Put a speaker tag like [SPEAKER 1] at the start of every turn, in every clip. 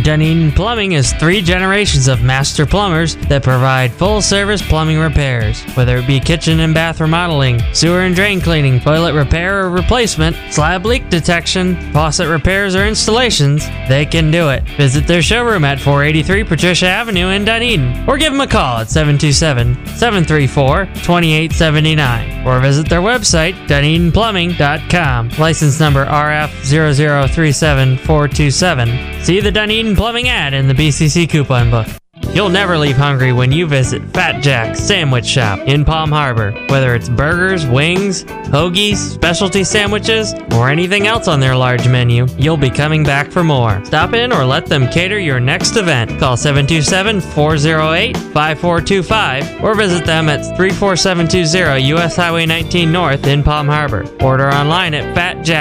[SPEAKER 1] Dunedin Plumbing is 3 generations of master plumbers that provide full-service plumbing repairs. Whether it be kitchen and bath remodeling, sewer and drain cleaning, toilet repair or replacement, slab leak detection, faucet repairs or installations, they can do it. Visit their showroom at 483 Patricia Avenue in Dunedin, or give them a call at 727-734-2879, or visit their website, DunedinPlumbing.com. License number RF 0037427. See the Dunedin Plumbing ad in the BCC coupon book. You'll never leave hungry when you visit Fat Jack's Sandwich Shop in Palm Harbor. Whether it's burgers, wings, hoagies, specialty sandwiches, or anything else on their large menu, you'll be coming back for more. Stop in or let them cater your next event. Call 727-408-5425 or visit them at 34720 US Highway 19 North in Palm Harbor. Order online at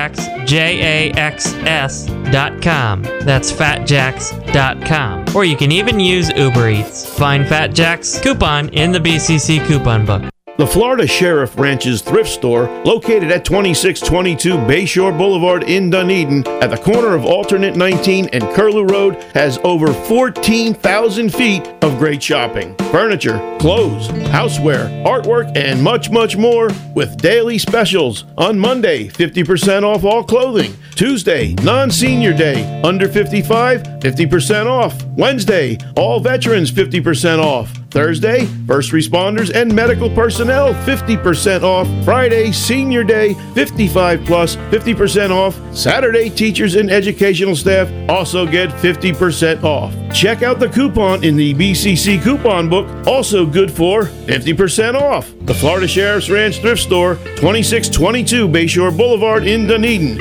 [SPEAKER 1] fatjaxs.com. That's fatjax.com. Or you can even use Uber Eats. Find Fat Jack's coupon in the BCC coupon book.
[SPEAKER 2] The Florida Sheriff Ranch's thrift store, located at 2622 Bayshore Boulevard in Dunedin, at the corner of Alternate 19 and Curlew Road, has over 14,000 feet of great shopping. Furniture, clothes, houseware, artwork, and much, much more, with daily specials. On Monday, 50% off all clothing. Tuesday, non-senior day, under 55, 50% off. Wednesday, all veterans, 50% off. Thursday, first responders and medical personnel, 50% off. Friday, senior day, 55 plus, 50% off. Saturday, teachers and educational staff also get 50% off. Check out the coupon in the BCC coupon book, also good for 50% off. The Florida Sheriff's Ranch Thrift Store, 2622 Bayshore Boulevard in Dunedin,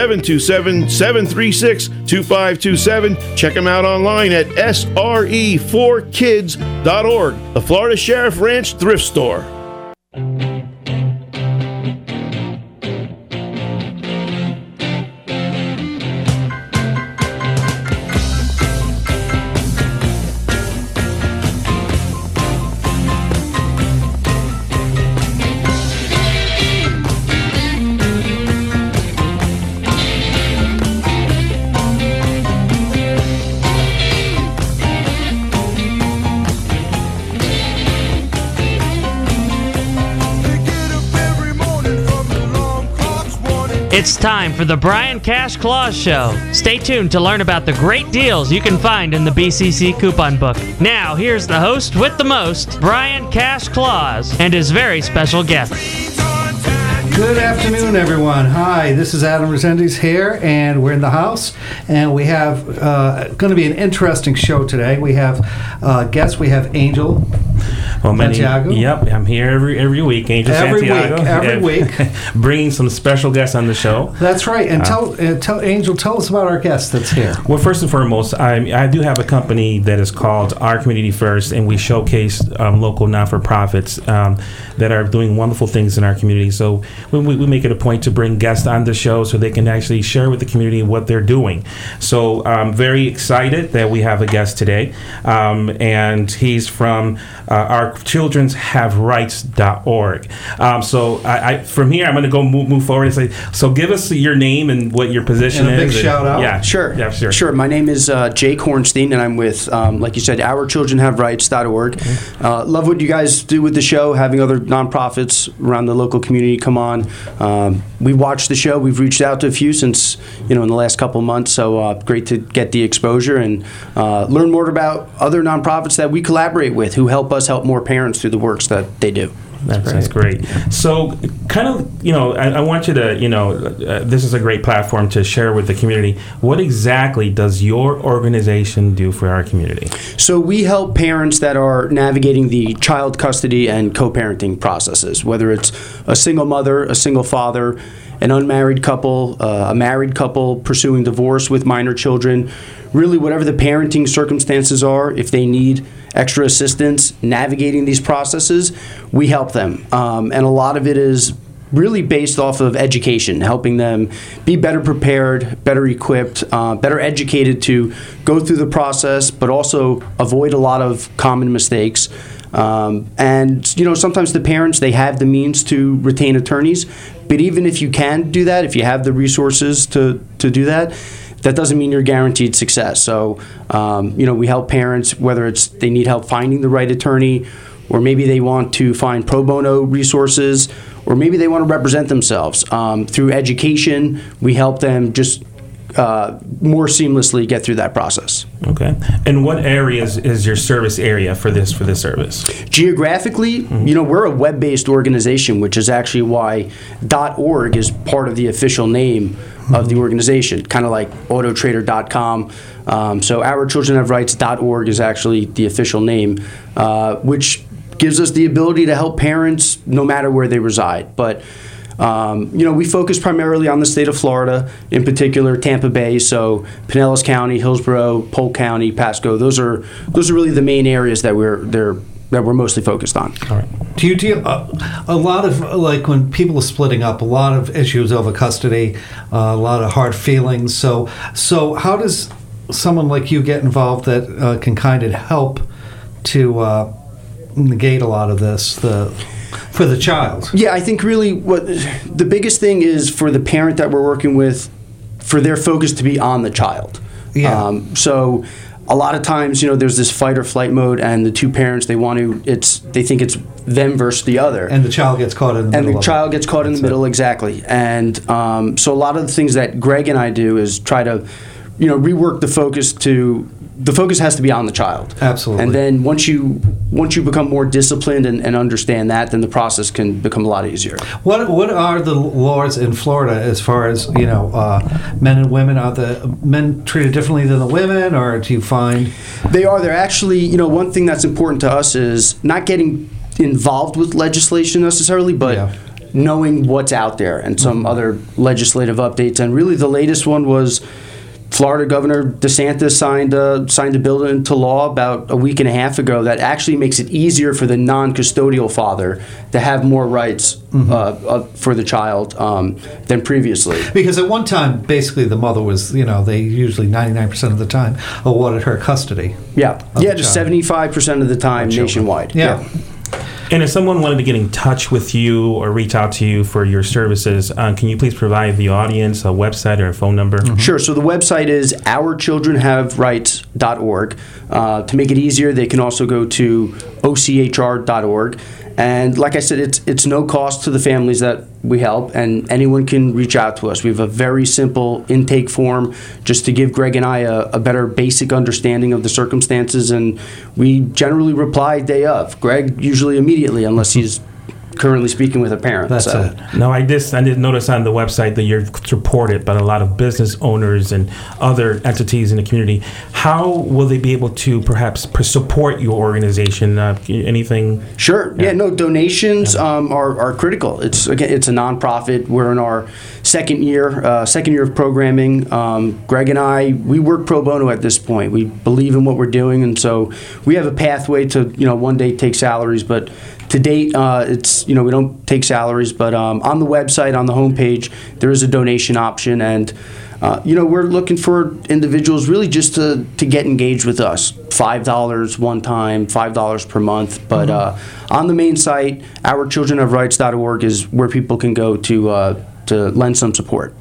[SPEAKER 2] 727-736-2527. Check them out online at sre4kids.org. The Florida Sheriff Ranch Thrift Store.
[SPEAKER 1] It's time for the Brian Cash Claus Show. Stay tuned to learn about the great deals you can find in the BCC coupon book. Now, here's the host with the most, Brian Cash Claus, and his very special guest.
[SPEAKER 3] Good afternoon, everyone. Hi, this is Adam Resendiz here, and we're in the house, and we have going to be an interesting show today. We have guests. We have Angel Santiago.
[SPEAKER 4] Yep, I'm here every week, Angel Santiago.
[SPEAKER 3] Every week.
[SPEAKER 4] Bringing some special guests on the show.
[SPEAKER 3] That's right. And tell Angel, tell us about our guest that's here.
[SPEAKER 4] Well, first and foremost, I do have a company that is called Our Community First, and we showcase local not-for-profits that are doing wonderful things in our community. So we make it a point to bring guests on the show so they can actually share with the community what they're doing. So I'm very excited that we have a guest today, and he's from ourchildrenshaverights.org. So from here, I'm going to go move forward and say, so give us your name and what your position
[SPEAKER 3] and
[SPEAKER 4] is.
[SPEAKER 3] A big shout out.
[SPEAKER 4] Yeah,
[SPEAKER 5] sure.
[SPEAKER 4] Yeah, sure.
[SPEAKER 5] Sure. My name is Jake Hornstein, and I'm with, like you said, ourchildrenhaverights.org. Love what you guys do with the show, having other nonprofits around the local community come on. We watched the show. We've reached out to a few since, in the last couple of months. So great to get the exposure and learn more about other nonprofits that we collaborate with who help us help more parents through the works that they do.
[SPEAKER 4] That's great. So kind of, I want you to, this is a great platform to share with the community. What exactly does your organization do for our community?
[SPEAKER 5] So we help parents that are navigating the child custody and co-parenting processes, whether it's a single mother, a single father, an unmarried couple, a married couple pursuing divorce with minor children. Really, whatever the parenting circumstances are, if they need extra assistance navigating these processes, we help them. And a lot of it is really based off of education, helping them be better prepared, better equipped, better educated to go through the process, but also avoid a lot of common mistakes. And sometimes the parents, they have the means to retain attorneys, but even if you can do that, if you have the resources to do that, that doesn't mean you're guaranteed success. So, we help parents, whether it's they need help finding the right attorney, or maybe they want to find pro bono resources, or maybe they want to represent themselves. Through education, we help them just more seamlessly get through that process.
[SPEAKER 4] Okay. And what areas is your service area for this service?
[SPEAKER 5] Geographically, we're a web-based organization, which is actually why .org is part of the official name of the organization, kind of like autotrader.com. So ourchildrenhaverights.org is actually the official name, which gives us the ability to help parents no matter where they reside. But we focus primarily on the state of Florida, in particular Tampa Bay, so Pinellas County, Hillsborough, Polk County, Pasco. Those are really the main areas that we're mostly focused on.
[SPEAKER 4] All right.
[SPEAKER 3] Do you deal a lot of, like, when people are splitting up, a lot of issues over custody, a lot of hard feelings. So how does someone like you get involved that can kind of help to negate a lot of this for the child?
[SPEAKER 5] Yeah, I think really what the biggest thing is for the parent that we're working with, for their focus to be on the child.
[SPEAKER 3] Yeah.
[SPEAKER 5] So a lot of times, there's this fight or flight mode, and the two parents, they think it's them versus the other.
[SPEAKER 3] And the child gets caught in the middle.
[SPEAKER 5] And the child gets caught in the middle, exactly. And so a lot of the things that Greg and I do is try to, rework the focus to. The focus has to be on the child.
[SPEAKER 3] Absolutely.
[SPEAKER 5] And then once you become more disciplined and understand that, then the process can become a lot easier.
[SPEAKER 3] What are the laws in Florida as far as men and women? Are the men treated differently than the women, or do you find
[SPEAKER 5] they are? They're actually one thing that's important to us is not getting involved with legislation necessarily, but knowing what's out there and some other legislative updates. And really, the latest one was Florida Governor DeSantis signed a bill into law about a week and a half ago that actually makes it easier for the non-custodial father to have more rights for the child than previously.
[SPEAKER 3] Because at one time, basically, the mother was, they usually 99% of the time awarded her custody.
[SPEAKER 5] Yeah, just 75% of the time nationwide.
[SPEAKER 3] Yeah.
[SPEAKER 4] And if someone wanted to get in touch with you or reach out to you for your services, can you please provide the audience a website or a phone number?
[SPEAKER 5] Mm-hmm. Sure. So the website is ourchildrenhaverights.org. To make it easier, they can also go to ochr.org. And like I said, it's no cost to the families that we help, and anyone can reach out to us. We have a very simple intake form just to give Greg and I a better basic understanding of the circumstances, and we generally reply day of. Greg usually immediately, unless he's currently speaking with a parent.
[SPEAKER 3] That's it.
[SPEAKER 4] No, I did notice on the website that you're supported by a lot of business owners and other entities in the community. How will they be able to perhaps support your organization? Anything?
[SPEAKER 5] Sure. Yeah. Donations are critical. It's a nonprofit. We're in our second year of programming. Greg and I, we work pro bono at this point. We believe in what we're doing, and so we have a pathway to one day take salaries, but to date, it's we don't take salaries, but on the website, on the homepage, there is a donation option, and we're looking for individuals really just to get engaged with us. $5 one time, $5 per month, but on the main site, ourchildrenhaverights.org is where people can go to lend some support.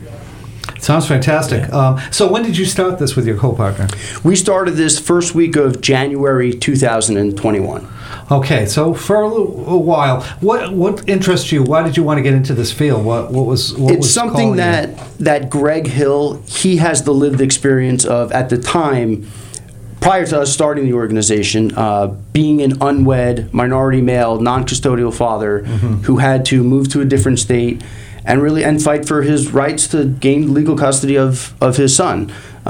[SPEAKER 3] Sounds fantastic. So when did you start this with your co-partner?
[SPEAKER 5] We started this first week of January 2021.
[SPEAKER 3] Okay, so for a while, what interests you? Why did you want to get into this field? What was
[SPEAKER 5] something that Greg Hill, he has the lived experience of at the time, prior to us starting the organization, being an unwed, minority male, non-custodial father who had to move to a different state and fight for his rights to gain legal custody of his son.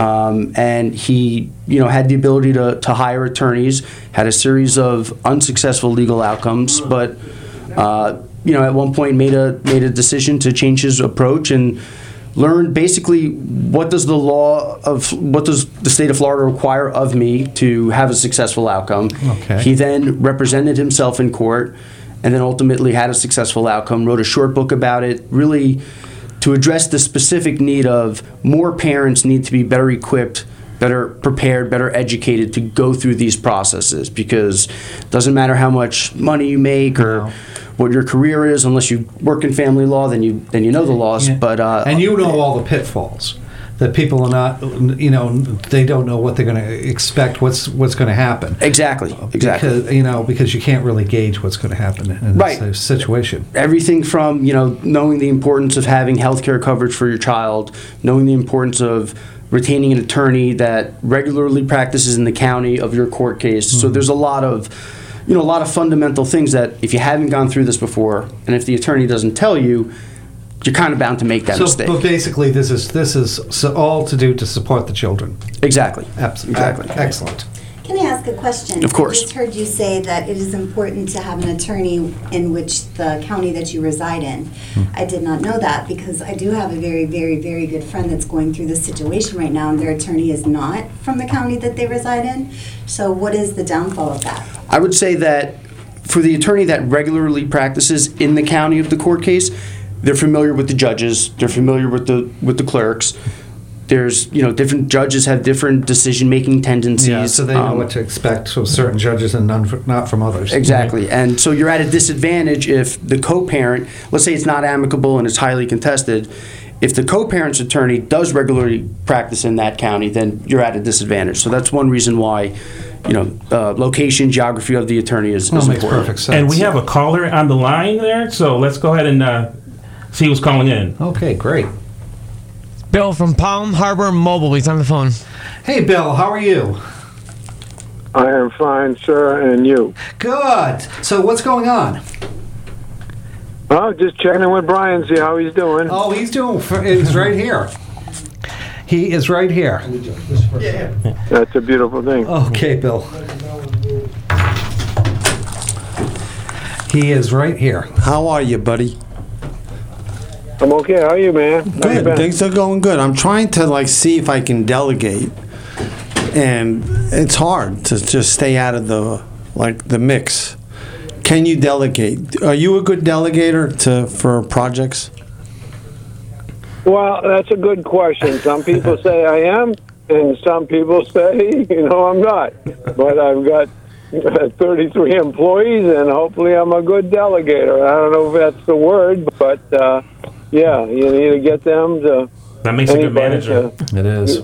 [SPEAKER 5] And he, had the ability to hire attorneys, had a series of unsuccessful legal outcomes, but, at one point made a decision to change his approach and learn basically what does the state of Florida require of me to have a successful outcome.
[SPEAKER 3] Okay.
[SPEAKER 5] He then represented himself in court, and then ultimately had a successful outcome, wrote a short book about it, really to address the specific need of more parents need to be better equipped, better prepared, better educated to go through these processes, because it doesn't matter how much money you make or what your career is, unless you work in family law, then you know the laws.
[SPEAKER 3] Yeah.
[SPEAKER 5] But
[SPEAKER 3] and you know all the pitfalls. that people are not, they don't know what they're going to expect, what's going to happen.
[SPEAKER 5] Exactly.
[SPEAKER 3] Because you can't really gauge what's going to happen in this situation.
[SPEAKER 5] Everything from, knowing the importance of having health care coverage for your child, knowing the importance of retaining an attorney that regularly practices in the county of your court case. Mm-hmm. So there's a lot of fundamental things that if you haven't gone through this before, and if the attorney doesn't tell you, you're kind of bound to make that mistake.
[SPEAKER 3] But basically, this is all to do to support the children.
[SPEAKER 5] Exactly.
[SPEAKER 3] Exactly. Excellent.
[SPEAKER 6] Can I ask a question?
[SPEAKER 5] Of course.
[SPEAKER 6] I just heard you say that it is important to have an attorney in which the county that you reside in. I did not know that because I do have a very, very, very good friend that's going through this situation right now, and their attorney is not from the county that they reside in. So what is the downfall of that?
[SPEAKER 5] I would say that for the attorney that regularly practices in the county of the court case, they're familiar with the judges, they're familiar with the clerks. There's, different judges have different decision-making tendencies.
[SPEAKER 3] Yeah, so they know what to expect from certain judges and not from others.
[SPEAKER 5] Exactly. And so you're at a disadvantage if the co-parent, let's say it's not amicable and it's highly contested, if the co-parent's attorney does regularly practice in that county, then you're at a disadvantage. So that's one reason why, location, geography of the attorney is important.
[SPEAKER 3] Makes perfect sense.
[SPEAKER 4] And we have a caller on the line there, so let's go ahead and see who's calling in.
[SPEAKER 3] Okay, great.
[SPEAKER 7] Bill from Palm Harbor Mobile. He's on the phone.
[SPEAKER 3] Hey, Bill. How are you?
[SPEAKER 8] I am fine, sir, and you?
[SPEAKER 3] Good. So what's going on?
[SPEAKER 8] Oh, just checking in with Brian, see how he's doing.
[SPEAKER 3] Oh, he's right here. He is right here.
[SPEAKER 8] That's a beautiful thing.
[SPEAKER 3] Okay, Bill. He is right here.
[SPEAKER 9] How are you, buddy?
[SPEAKER 8] I'm okay. How are you, man?
[SPEAKER 9] Good. Things are going good. I'm trying to see if I can delegate, and it's hard to just stay out of the mix. Can you delegate? Are you a good delegator for projects?
[SPEAKER 8] Well, that's a good question. Some people say I am, and some people say, I'm not. But I've got 33 employees, and hopefully I'm a good delegator. I don't know if that's the word, but yeah, you need to get them to.
[SPEAKER 4] That makes a good manager.
[SPEAKER 3] It is.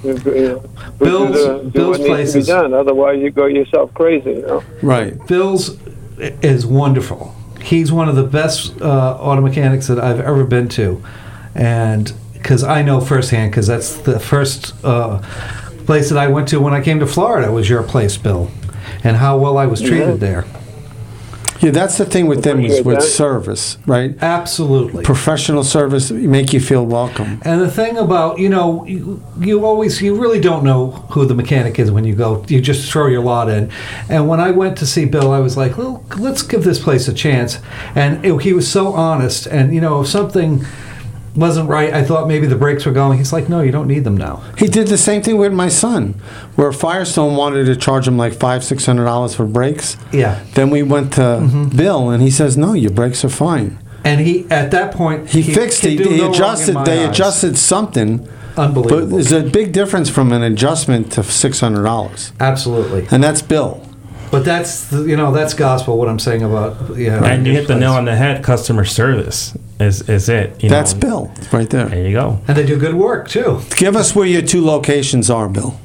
[SPEAKER 8] Bill's place is done. Otherwise, you go yourself crazy.
[SPEAKER 9] Right.
[SPEAKER 3] Bill's is wonderful. He's one of the best auto mechanics that I've ever been to, and because I know firsthand, because that's the first place that I went to when I came to Florida was your place, Bill, and how well I was treated there.
[SPEAKER 9] Yeah, that's the thing with them is with service, right?
[SPEAKER 3] Absolutely.
[SPEAKER 9] Professional service make you feel welcome.
[SPEAKER 3] And the thing about, you really don't know who the mechanic is when you go. You just throw your lot in. And when I went to see Bill, I was like, well, let's give this place a chance. And he was so honest. And, if something wasn't right, I thought maybe the brakes were going. He's like, no, you don't need them now.
[SPEAKER 9] He did the same thing with my son, where Firestone wanted to charge him like $500-600 for brakes.
[SPEAKER 3] Yeah.
[SPEAKER 9] Then we went to Bill, and he says, no, your brakes are fine.
[SPEAKER 3] And he, at that point,
[SPEAKER 9] he fixed it. He adjusted. They adjusted something.
[SPEAKER 3] Unbelievable.
[SPEAKER 9] But there's a big difference from an adjustment to $600.
[SPEAKER 3] Absolutely.
[SPEAKER 9] And that's Bill.
[SPEAKER 3] But that's that's gospel. What I'm saying about
[SPEAKER 4] and you hit the nail on the head. Customer service is it.
[SPEAKER 9] That's Bill right there.
[SPEAKER 4] There you go.
[SPEAKER 3] And they do good work too.
[SPEAKER 9] Give us where your 2 locations are, Bill.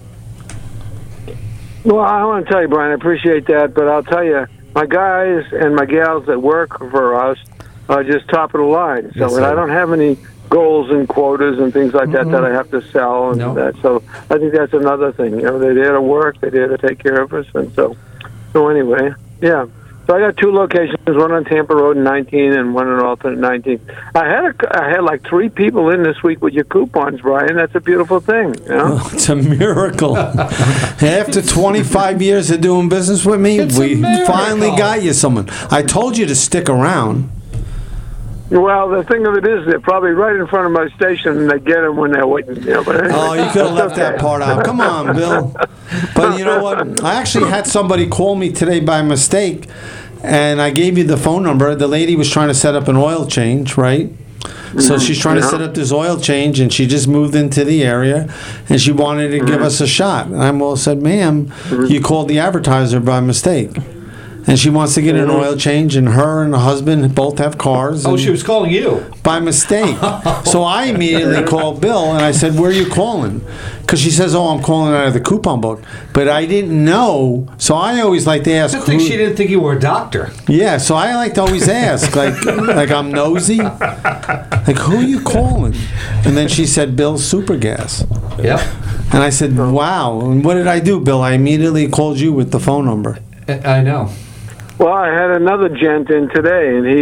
[SPEAKER 8] Well, I want to tell you, Brian, I appreciate that, but I'll tell you, my guys and my gals that work for us are just top of the line. So, and I don't have any goals and quotas and things like that I have to sell and that. So I think that's another thing. They're there to work, they're there to take care of us, and so anyway, yeah. So I got 2 locations, one on Tampa Road in 19 and one on alternate 19. I had like 3 people in this week with your coupons, Brian. That's a beautiful thing.
[SPEAKER 9] Oh, it's a miracle. After 25 years of doing business with me, we finally got you someone. I told you to stick around.
[SPEAKER 8] Well, the thing of it is, they're probably right in front of my station, and they get them when they're waiting. But anyway,
[SPEAKER 9] oh, you could have left that part out. Come on, Bill. But you know what? I actually had somebody call me today by mistake, and I gave you the phone number. The lady was trying to set up an oil change, right? So she's trying to set up this oil change, and she just moved into the area, and she wanted to give us a shot. And I said, ma'am, you called the advertiser by mistake. and she wants to get an oil change, and her and her husband both have cars.
[SPEAKER 3] Oh,
[SPEAKER 9] and
[SPEAKER 3] she was calling you.
[SPEAKER 9] by mistake. So I immediately called Bill, and I said, where are you calling? Because she says, oh, I'm calling out of the coupon book. But I didn't know, so I always like to ask.
[SPEAKER 3] I think she didn't think you were a doctor.
[SPEAKER 9] Yeah, so I like to always ask, like I'm nosy. Like, who are you calling? And then she said, Bill's Supergas.
[SPEAKER 3] Yep.
[SPEAKER 9] And I said, wow. And what did I do, Bill? I immediately called you with the phone number.
[SPEAKER 3] I know.
[SPEAKER 8] Well, I had another gent in today, and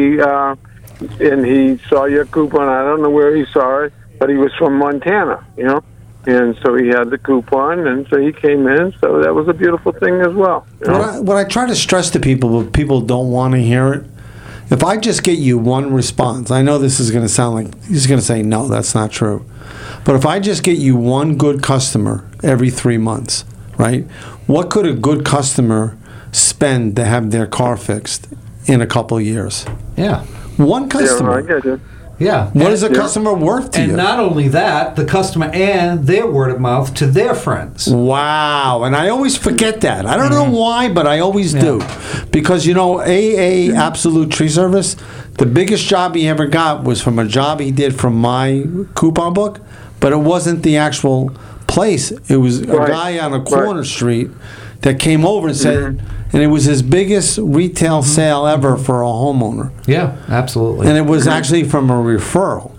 [SPEAKER 8] he saw your coupon. I don't know where he saw it, but he was from Montana, and so he had the coupon, and so he came in. So that was a beautiful thing as well.
[SPEAKER 9] What I try to stress to people, but people don't want to hear it. If I just get you one response, I know this is going to sound like he's going to say, no, that's not true. But if I just get you one good customer every 3 months, right? What could a good customer spend to have their car fixed in a couple of years?
[SPEAKER 3] Yeah.
[SPEAKER 9] One customer.
[SPEAKER 8] Yeah, I get you.
[SPEAKER 3] Yeah.
[SPEAKER 9] What is a customer worth to you?
[SPEAKER 3] And not only that, the customer and their word of mouth to their friends.
[SPEAKER 9] Wow. And I always forget that. I don't know why, but I always do. Because, AA Absolute Tree Service, the biggest job he ever got was from a job he did from my coupon book, but it wasn't the actual place. It was a guy on a corner street that came over and said, and it was his biggest retail sale ever for a homeowner.
[SPEAKER 3] Yeah, absolutely.
[SPEAKER 9] And it was actually from a referral.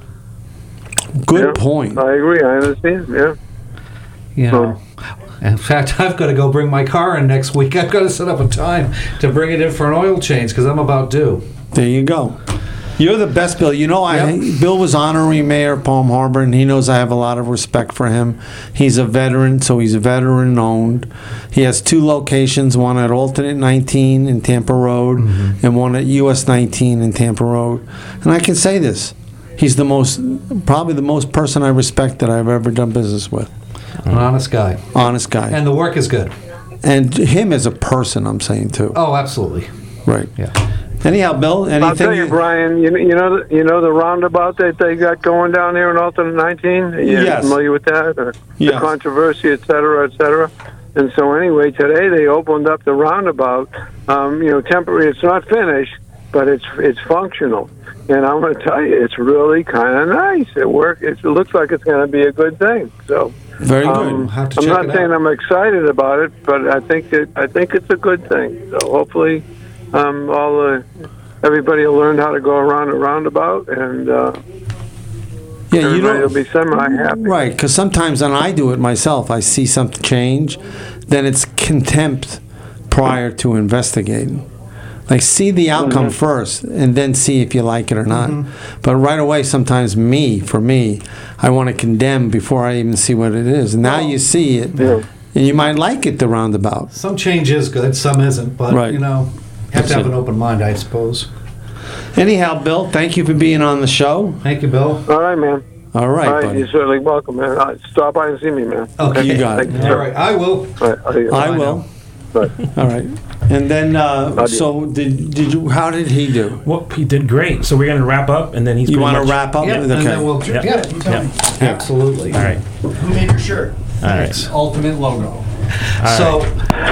[SPEAKER 9] Good point.
[SPEAKER 8] I agree. I understand. Yeah.
[SPEAKER 3] In fact, I've got to go bring my car in next week. I've got to set up a time to bring it in for an oil change because I'm about due.
[SPEAKER 9] There you go. You're the best, Bill. Bill was honorary mayor of Palm Harbor, and he knows I have a lot of respect for him. He's a veteran, so he's veteran-owned. He has 2 locations, one at Alternate 19 in Tampa Road and one at US 19 in Tampa Road. And I can say this. He's probably the most person I respect that I've ever done business with.
[SPEAKER 3] An honest guy.
[SPEAKER 9] Honest guy.
[SPEAKER 3] And the work is good.
[SPEAKER 9] And him as a person, I'm saying, too.
[SPEAKER 3] Oh, absolutely.
[SPEAKER 9] Right.
[SPEAKER 3] Yeah.
[SPEAKER 9] Anyhow, Bill, anything?
[SPEAKER 8] I'll tell you, Brian. You know the roundabout that they got going down here in Alternate 19. Are you familiar with that? The controversy, et cetera, et cetera. And so anyway, today they opened up the roundabout. Temporary. It's not finished, but it's functional. And I'm going to tell you, it's really kind of nice. It looks like it's going to be a good thing. So
[SPEAKER 9] very good.
[SPEAKER 8] I'm not saying I'm excited about it, but I think it's a good thing. So hopefully. Everybody will learn how to go around a roundabout, and everybody will be semi-happy.
[SPEAKER 9] Right, because sometimes when I do it myself, I see something change, then it's contempt prior to investigating. Like, see the outcome first, and then see if you like it or not. But right away, sometimes for me, I want to condemn before I even see what it is. And now you see it, and you might like it, the roundabout.
[SPEAKER 3] Some change is good, some isn't, but, you have to have an open mind, I suppose.
[SPEAKER 9] Anyhow, Bill, thank you for being on the show.
[SPEAKER 3] Thank you, Bill.
[SPEAKER 8] All right, man.
[SPEAKER 9] All right, buddy.
[SPEAKER 8] You're certainly welcome, man. Stop by and see me, man.
[SPEAKER 3] Okay.
[SPEAKER 9] You got it.
[SPEAKER 3] All right, I will.
[SPEAKER 9] I will. All right. And then, so did you? How did he do?
[SPEAKER 4] Well, he did great. So we're going to wrap up, and then he's.
[SPEAKER 9] You want to wrap up?
[SPEAKER 3] Yeah,
[SPEAKER 9] Okay.
[SPEAKER 3] and then we'll. Absolutely.
[SPEAKER 4] All right.
[SPEAKER 3] Who made your shirt?
[SPEAKER 4] All right.
[SPEAKER 3] It's Ultimate logo. So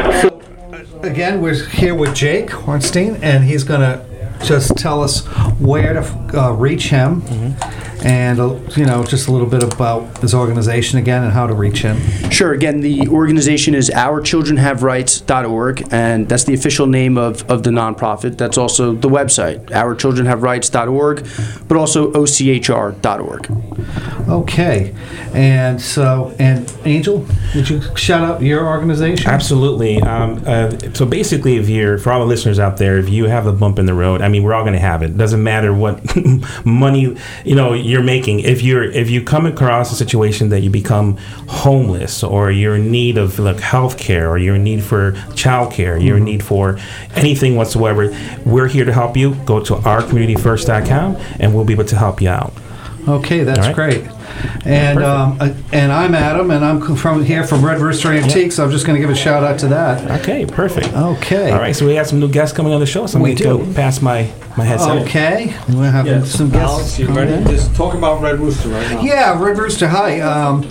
[SPEAKER 3] again, we're here with Jake Hornstein, and he's going to just tell us where to reach him, and just a little bit about his organization again and how to reach him.
[SPEAKER 5] Sure. Again, the organization is OurChildrenHaveRights.org, and that's the official name of the nonprofit. That's also the website, OurChildrenHaveRights.org, but also OCHR.org.
[SPEAKER 3] Okay, and Angel, would you shout out your organization?
[SPEAKER 4] Absolutely. So basically, for all the listeners out there, if you have a bump in the road, I mean, we're all going to have it. Doesn't matter what money you're making. If you come across a situation that you become homeless, or you're in need of health care, or you're in need for child care, you're in need for anything whatsoever, we're here to help you. Go to ourcommunityfirst.com, and we'll be able to help you out.
[SPEAKER 3] Okay, that's
[SPEAKER 4] All right.
[SPEAKER 3] great. And and I'm Adam, and I'm from Red Rooster Antiques. I'm just going to give a shout out to that.
[SPEAKER 4] Okay, perfect.
[SPEAKER 3] Okay.
[SPEAKER 4] All right, so we have some new guests coming on the show, so I'm
[SPEAKER 3] We
[SPEAKER 4] going to
[SPEAKER 3] do.
[SPEAKER 4] go past my headset.
[SPEAKER 3] Okay, we're having some guests.
[SPEAKER 9] Alex, you ready? Just talk about Red Rooster right now.
[SPEAKER 3] Yeah, Red Rooster. Hi.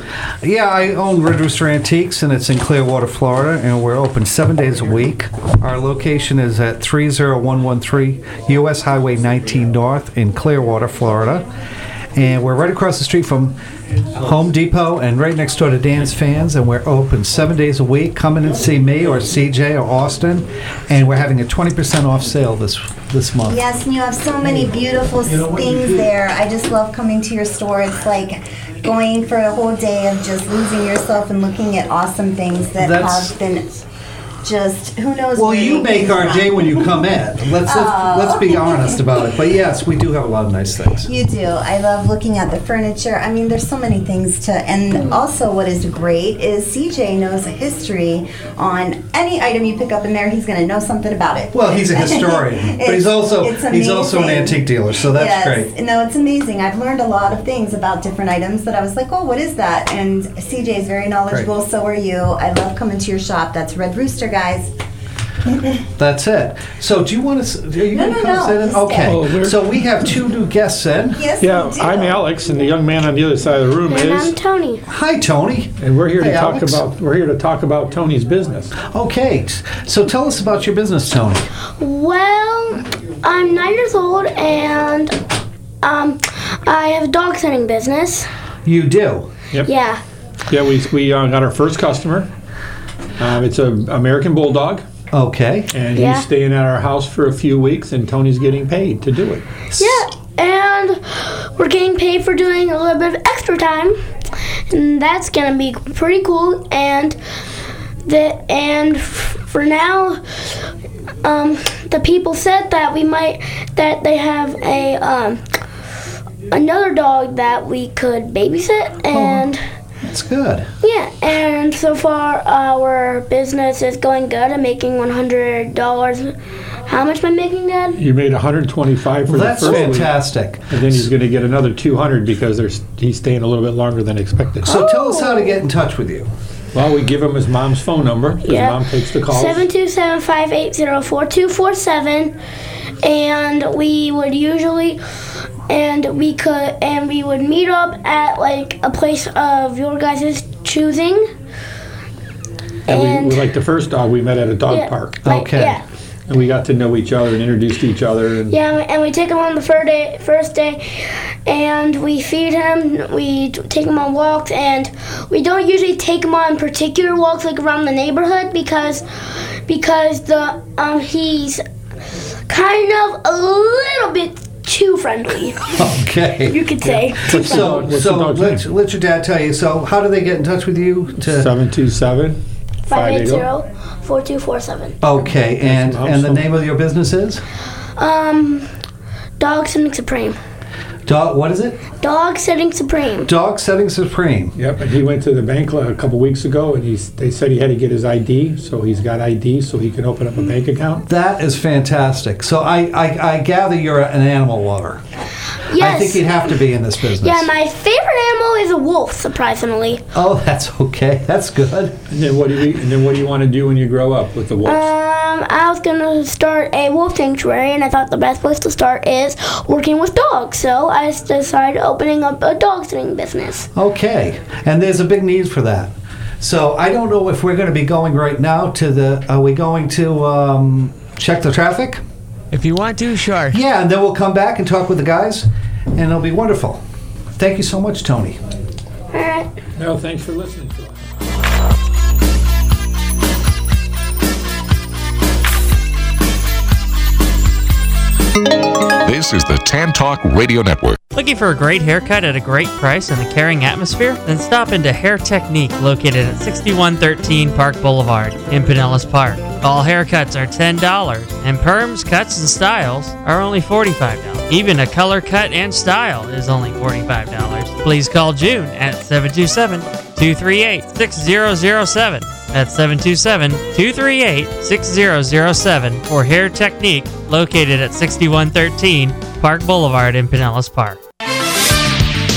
[SPEAKER 3] I own Red Rooster Antiques, and it's in Clearwater, Florida, and we're open 7 days a week. Our location is at 30113 U.S. Highway 19 North in Clearwater, Florida. And we're right across the street from Home Depot and right next door to Dan's Fans, and we're open 7 days a week. Come in and see me or CJ or Austin, and we're having a 20% off sale this month.
[SPEAKER 6] Yes, and you have so many beautiful things there. I just love coming to your store. It's like going for a whole day of just losing yourself and looking at awesome things that have been just, who knows.
[SPEAKER 3] Well,
[SPEAKER 6] where
[SPEAKER 3] you
[SPEAKER 6] they
[SPEAKER 3] make
[SPEAKER 6] came
[SPEAKER 3] our
[SPEAKER 6] from.
[SPEAKER 3] day when you come in. Let's be honest about it. But yes, we do have a lot of nice things.
[SPEAKER 6] You do. I love looking at the furniture. I mean, there's so many things to, and also what is great is CJ knows a history on any item you pick up in there. He's going to know something about it.
[SPEAKER 3] Well, he's a historian, but he's also an antique dealer, so that's great.
[SPEAKER 6] No, it's amazing. I've learned a lot of things about different items that I was like, oh, what is that? And CJ is very knowledgeable.
[SPEAKER 3] Great.
[SPEAKER 6] So are you. I love coming to your shop. That's Red Rooster, guys.
[SPEAKER 3] That's it. So, do you want to? Are you going to come sit in?
[SPEAKER 6] just
[SPEAKER 3] Okay.
[SPEAKER 6] stay.
[SPEAKER 3] So we have two new guests in.
[SPEAKER 6] Yes,
[SPEAKER 10] Yeah,
[SPEAKER 6] we do.
[SPEAKER 10] I'm Alex, and the young man on the other side of the room
[SPEAKER 11] And I'm
[SPEAKER 10] is,
[SPEAKER 11] Tony.
[SPEAKER 3] Hi, Tony.
[SPEAKER 10] and we're here
[SPEAKER 3] Hey,
[SPEAKER 10] to talk
[SPEAKER 3] Alex.
[SPEAKER 10] about Tony's business.
[SPEAKER 3] Okay. So tell us about your business, Tony.
[SPEAKER 11] Well, I'm 9 years old and I have a dog sitting business.
[SPEAKER 3] You do.
[SPEAKER 10] Yep.
[SPEAKER 11] Yeah.
[SPEAKER 10] Yeah, we got our first customer. It's an American Bulldog,
[SPEAKER 3] Okay.
[SPEAKER 10] and
[SPEAKER 11] Yeah.
[SPEAKER 10] he's staying at our house for a few weeks, and Tony's getting paid to do it.
[SPEAKER 11] Yeah, and we're getting paid for doing a little bit of extra time, and that's gonna be pretty cool. And for now, the people said that that they have another dog that we could babysit, and
[SPEAKER 3] That's good.
[SPEAKER 11] yeah, and so far our business is going good. I'm making $100. How much am I making, Dad?
[SPEAKER 10] You made $125 for
[SPEAKER 3] Well,
[SPEAKER 10] the
[SPEAKER 3] that's
[SPEAKER 10] first
[SPEAKER 3] fantastic.
[SPEAKER 10] week, and then he's going to get another $200 because he's staying a little bit longer than expected.
[SPEAKER 3] So tell us how to get in touch with you.
[SPEAKER 10] Well, we give him his mom's phone number. His
[SPEAKER 11] Yeah.
[SPEAKER 10] mom takes the calls.
[SPEAKER 11] 727-580-4247, and we would meet up at like a place of your guys' choosing.
[SPEAKER 10] And we like the first dog we met at a dog park.
[SPEAKER 3] Okay.
[SPEAKER 11] Yeah.
[SPEAKER 10] And we got to know each other and introduced each other. And
[SPEAKER 11] Yeah, and we take him on the first day, and we feed him. We take him on walks, and we don't usually take him on particular walks like around the neighborhood because he's kind of a little bit too friendly.
[SPEAKER 3] Okay.
[SPEAKER 11] You could say.
[SPEAKER 10] What's the dog's name?
[SPEAKER 3] let your dad tell you. So how do they get in touch with you?
[SPEAKER 10] 727-580.
[SPEAKER 11] 580-4247.
[SPEAKER 3] Okay, and the name of your business is?
[SPEAKER 11] Dog Sitting Supreme.
[SPEAKER 3] What is it?
[SPEAKER 11] Dog Sitting Supreme.
[SPEAKER 3] Dog Setting Supreme.
[SPEAKER 10] Yep, and he went to the bank a couple weeks ago, and they said he had to get his ID, so he's got ID, so he can open up a bank account.
[SPEAKER 3] That is fantastic. So I gather you're an animal lover.
[SPEAKER 11] Yes.
[SPEAKER 3] I think you'd have to be in this business.
[SPEAKER 11] Yeah, my favorite animal is a wolf, surprisingly.
[SPEAKER 3] Oh, that's okay. That's good.
[SPEAKER 10] And then what do you want to do when you grow up with the wolves?
[SPEAKER 11] I was gonna start a wolf sanctuary, and I thought the best place to start is working with dogs. So I decided opening up a dog sitting business.
[SPEAKER 3] Okay, and there's a big need for that. So I don't know if we're going to be going right now to the. Are we going to check the traffic?
[SPEAKER 7] If you want to, sure.
[SPEAKER 3] Yeah, and then we'll come back and talk with the guys, and it'll be wonderful. Thank you so much, Tony.
[SPEAKER 11] All right.
[SPEAKER 10] No, thanks for listening to us.
[SPEAKER 12] This is the Tan Talk Radio Network.
[SPEAKER 1] Looking for a great haircut at a great price and a caring atmosphere? Then stop into Hair Technique, located at 6113 Park Boulevard in Pinellas Park. All haircuts are $10, and perms, cuts, and styles are only $45. Even a color cut and style is only $45. Please call June at 727-238-6007. That's 727-238-6007 for Hair Technique, located at 6113 Park Boulevard in Pinellas Park.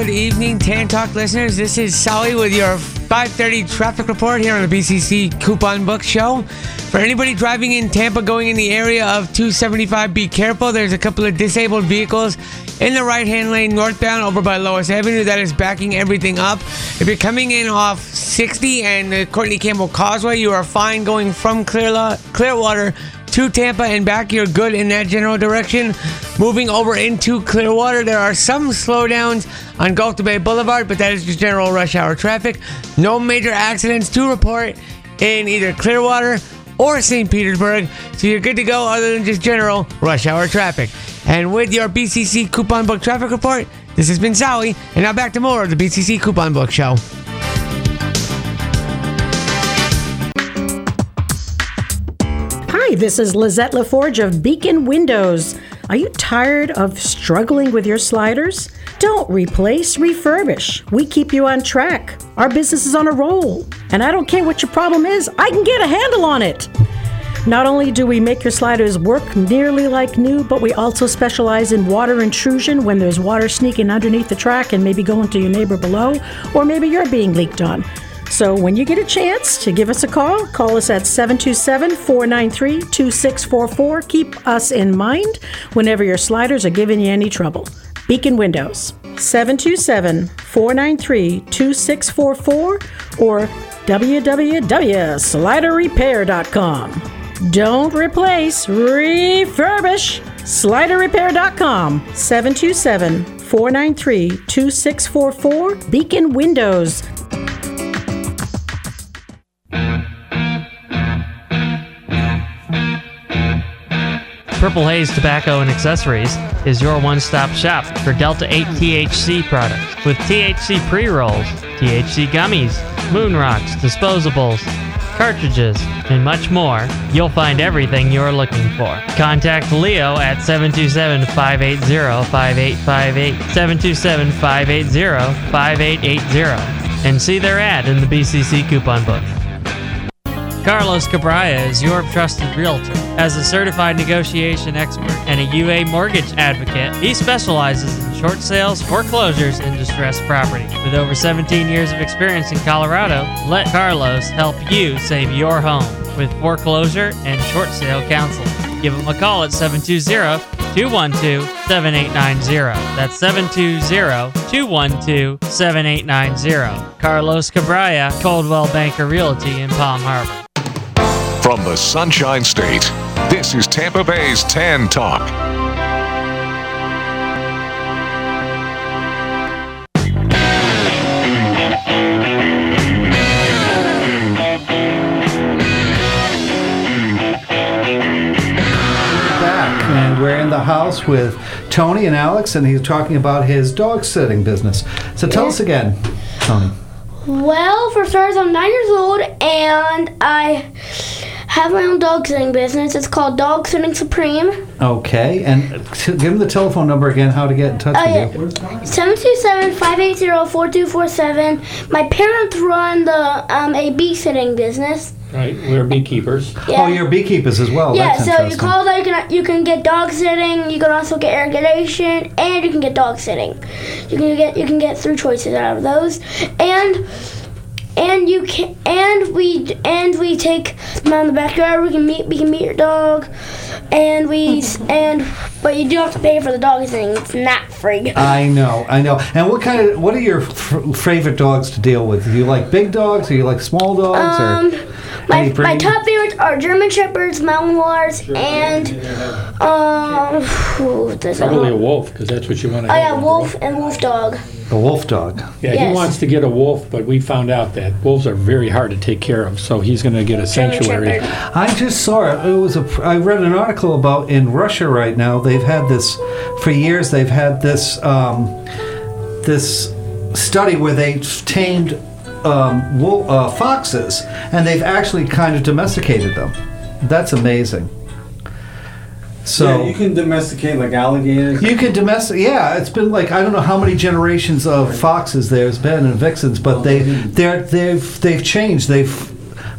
[SPEAKER 7] good evening, Tan Talk listeners. This is Sally with your 5:30 traffic report here on the BCC Coupon Book Show. For anybody driving in Tampa going in the area of 275, be careful. There's a couple of disabled vehicles in the right-hand lane northbound over by Lois Avenue that is backing everything up. If you're coming in off 60 and the Courtney Campbell Causeway, you are fine going from Clearwater to Tampa and back. You're good in that general direction. Moving over into Clearwater, there are some slowdowns on Gulf to Bay Boulevard, but that is just general rush hour traffic. No major accidents to report in either Clearwater or St. Petersburg, so you're good to go other than just general rush hour traffic. And with your BCC Coupon Book Traffic Report, this has been Sally, and now back to more of the BCC Coupon Book Show.
[SPEAKER 13] Hi, this is Lizette LaForge of Beacon Windows. Are you tired of struggling with your sliders? Don't replace, refurbish. We keep you on track. Our business is on a roll. And I don't care what your problem is, I can get a handle on it. Not only do we make your sliders work nearly like new, but we also specialize in water intrusion when there's water sneaking underneath the track and maybe going to your neighbor below, or maybe you're being leaked on. So when you get a chance to give us a call us at 727-493-2644. Keep us in mind whenever your sliders are giving you any trouble. Beacon Windows, 727-493-2644 or www.sliderrepair.com. Don't replace, refurbish. Sliderrepair.com, 727-493-2644. Beacon Windows.
[SPEAKER 1] Purple Haze Tobacco and Accessories is your one-stop shop for Delta 8 THC products with THC pre-rolls, THC gummies, moon rocks, disposables, cartridges, and much more. You'll find everything you're looking for. Contact Leo at 727-580-5858, 727-580-5880, and see their ad in the BCC coupon book. Carlos Cabrera is your trusted realtor. As a certified negotiation expert and a UA mortgage advocate, he specializes in short sales, foreclosures, and distressed property. With over 17 years of experience in Colorado, let Carlos help you save your home with foreclosure and short sale counseling. Give him a call at 720-212-7890. That's 720-212-7890. Carlos Cabrera, Coldwell Banker Realty in Palm Harbor.
[SPEAKER 12] From the Sunshine State, this is Tampa Bay's Tan Talk.
[SPEAKER 3] Back, and we're in the house with Tony and Alex, and he's talking about his dog sitting business. So tell us again, Tony.
[SPEAKER 11] Well, for starters, I'm 9 years old, and I have my own dog sitting business. It's called Dog Sitting Supreme.
[SPEAKER 3] Okay, and give them the telephone number again, how to get in touch with you.
[SPEAKER 11] 727-580-4247. My parents run the a bee sitting business.
[SPEAKER 10] Right, we're beekeepers.
[SPEAKER 11] Yeah.
[SPEAKER 3] Oh, you're beekeepers as well.
[SPEAKER 11] Yeah,
[SPEAKER 3] That's
[SPEAKER 11] so
[SPEAKER 3] interesting.
[SPEAKER 11] you call that, you can get dog sitting, you can also get irrigation, and you can get dog sitting. You can get 3 choices out of those. And we take them out in the backyard. We can meet your dog, but you do have to pay for the dog sitting. It's not free.
[SPEAKER 3] I know. And what are your favorite dogs to deal with? Do you like big dogs, or you like small dogs,
[SPEAKER 11] my top favorites are German Shepherds, Malinois, and
[SPEAKER 10] probably a wolf, because that's what you want to
[SPEAKER 11] have.
[SPEAKER 10] Oh
[SPEAKER 11] yeah, wolf and wolf dog.
[SPEAKER 3] A wolf dog.
[SPEAKER 10] Yeah,
[SPEAKER 11] Yes.
[SPEAKER 10] He wants to get a wolf, but we found out that wolves are very hard to take care of, so he's going to get a sanctuary.
[SPEAKER 3] I just saw it. I read an article about in Russia right now. They've had this for years. They've had this this study where they tamed foxes, and they've actually kind of domesticated them. That's amazing. So
[SPEAKER 9] yeah, you can domesticate like alligators.
[SPEAKER 3] You can domesticate. Yeah, it's been like I don't know how many generations of foxes there's been and vixens, but they've changed. They've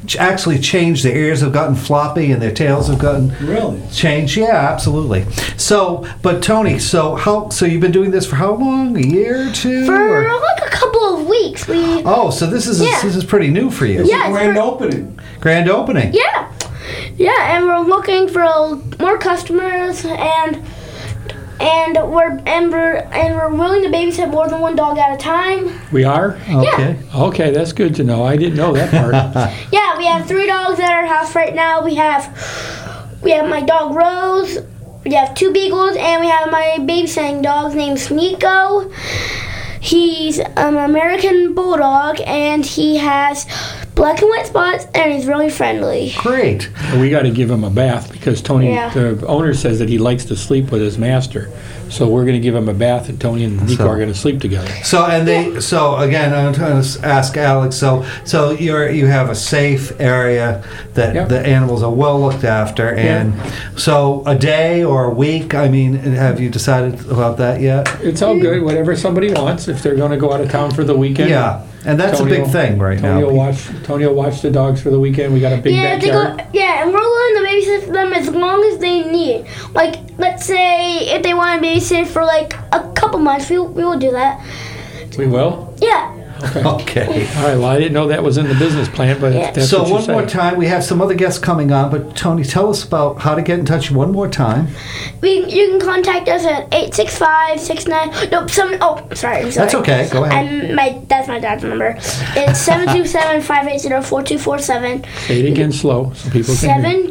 [SPEAKER 3] actually changed. Their ears have gotten floppy and their tails have gotten changed. Yeah, absolutely. So, but Tony, so you've been doing this for how long? A year or two?
[SPEAKER 11] For like a couple of weeks.
[SPEAKER 3] So this is pretty new for you.
[SPEAKER 11] Yeah,
[SPEAKER 9] Grand opening.
[SPEAKER 3] Grand opening.
[SPEAKER 11] Yeah, and we're looking for more customers, and we're willing to babysit more than one dog at a time.
[SPEAKER 10] We are?
[SPEAKER 3] Okay.
[SPEAKER 10] Okay, that's good to know. I didn't know that part.
[SPEAKER 11] Yeah, we have 3 dogs at our house right now. We have my dog Rose. We have 2 beagles, and we have my babysitting dog named Sneeko. He's an American bulldog, and he has black and white spots, and he's really friendly.
[SPEAKER 3] Great.
[SPEAKER 10] We got to give him a bath because Tony,
[SPEAKER 11] Yeah.
[SPEAKER 10] the owner, says that he likes to sleep with his master. So we're going to give him a bath, and Tony and Nico are going to sleep together.
[SPEAKER 3] So again, I'm trying to ask Alex. So you have a safe area that the animals are well looked after, and so a day or a week. I mean, have you decided about that yet?
[SPEAKER 10] It's all good. Whatever somebody wants. If they're going to go out of town for the weekend.
[SPEAKER 3] Yeah, and that's a big thing right now.
[SPEAKER 10] Tony will watch the dogs for the weekend. We got a big backyard.
[SPEAKER 11] And we're willing to babysit them as long as they need. Like, let's say if they want to babysit for like a couple months, we will do that.
[SPEAKER 10] We will?
[SPEAKER 11] Yeah.
[SPEAKER 3] Okay.
[SPEAKER 10] All right. Well, I didn't know that was in the business plan, but that's
[SPEAKER 3] so
[SPEAKER 10] what you
[SPEAKER 3] one more time, we have some other guests coming on, but Tony, tell us about how to get in touch one more time.
[SPEAKER 11] You can contact us at 865-69. Nope. Sorry.
[SPEAKER 3] That's okay. Go ahead.
[SPEAKER 11] That's my dad's number. It's 727-580-4247.
[SPEAKER 10] Say it again slow so people can hear.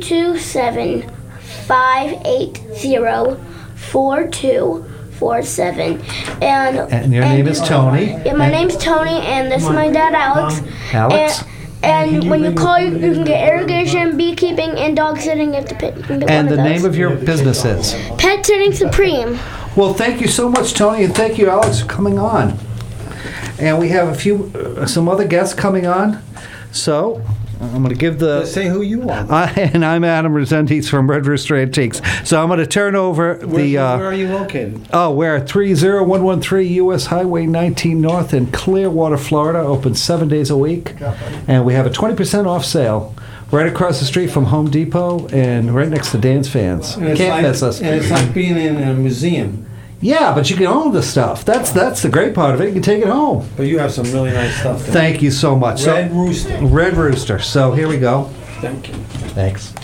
[SPEAKER 11] 727-580-4247. And
[SPEAKER 3] your name is Tony.
[SPEAKER 11] Yeah, my name's Tony, and this is my dad, Alex.
[SPEAKER 3] Alex.
[SPEAKER 11] And when you call, you can get irrigation, beekeeping, and dog sitting at the pit. You can get
[SPEAKER 3] And
[SPEAKER 11] one
[SPEAKER 3] the
[SPEAKER 11] of
[SPEAKER 3] name
[SPEAKER 11] those.
[SPEAKER 3] of your business is?
[SPEAKER 11] Pet Sitting Supreme.
[SPEAKER 3] Well, thank you so much, Tony, and thank you, Alex, for coming on. And we have some other guests coming on. So I'm going to give
[SPEAKER 9] say who you are.
[SPEAKER 3] And I'm Adam Resendiz from Red Rooster Antiques. So I'm going to turn over
[SPEAKER 9] Where are you located?
[SPEAKER 3] We're at 30113 U.S. Highway 19 North in Clearwater, Florida. Open 7 days a week. And we have a 20% off sale right across the street from Home Depot and right next to Dan's Fans. Can't miss us.
[SPEAKER 9] And it's like being in a museum.
[SPEAKER 3] Yeah, but you can own the stuff. That's the great part of it. You can take it home.
[SPEAKER 9] But you have some really nice stuff there.
[SPEAKER 3] Thank you so much.
[SPEAKER 9] Red Rooster.
[SPEAKER 3] Red Rooster. So here we go.
[SPEAKER 9] Thank you.
[SPEAKER 3] Thanks.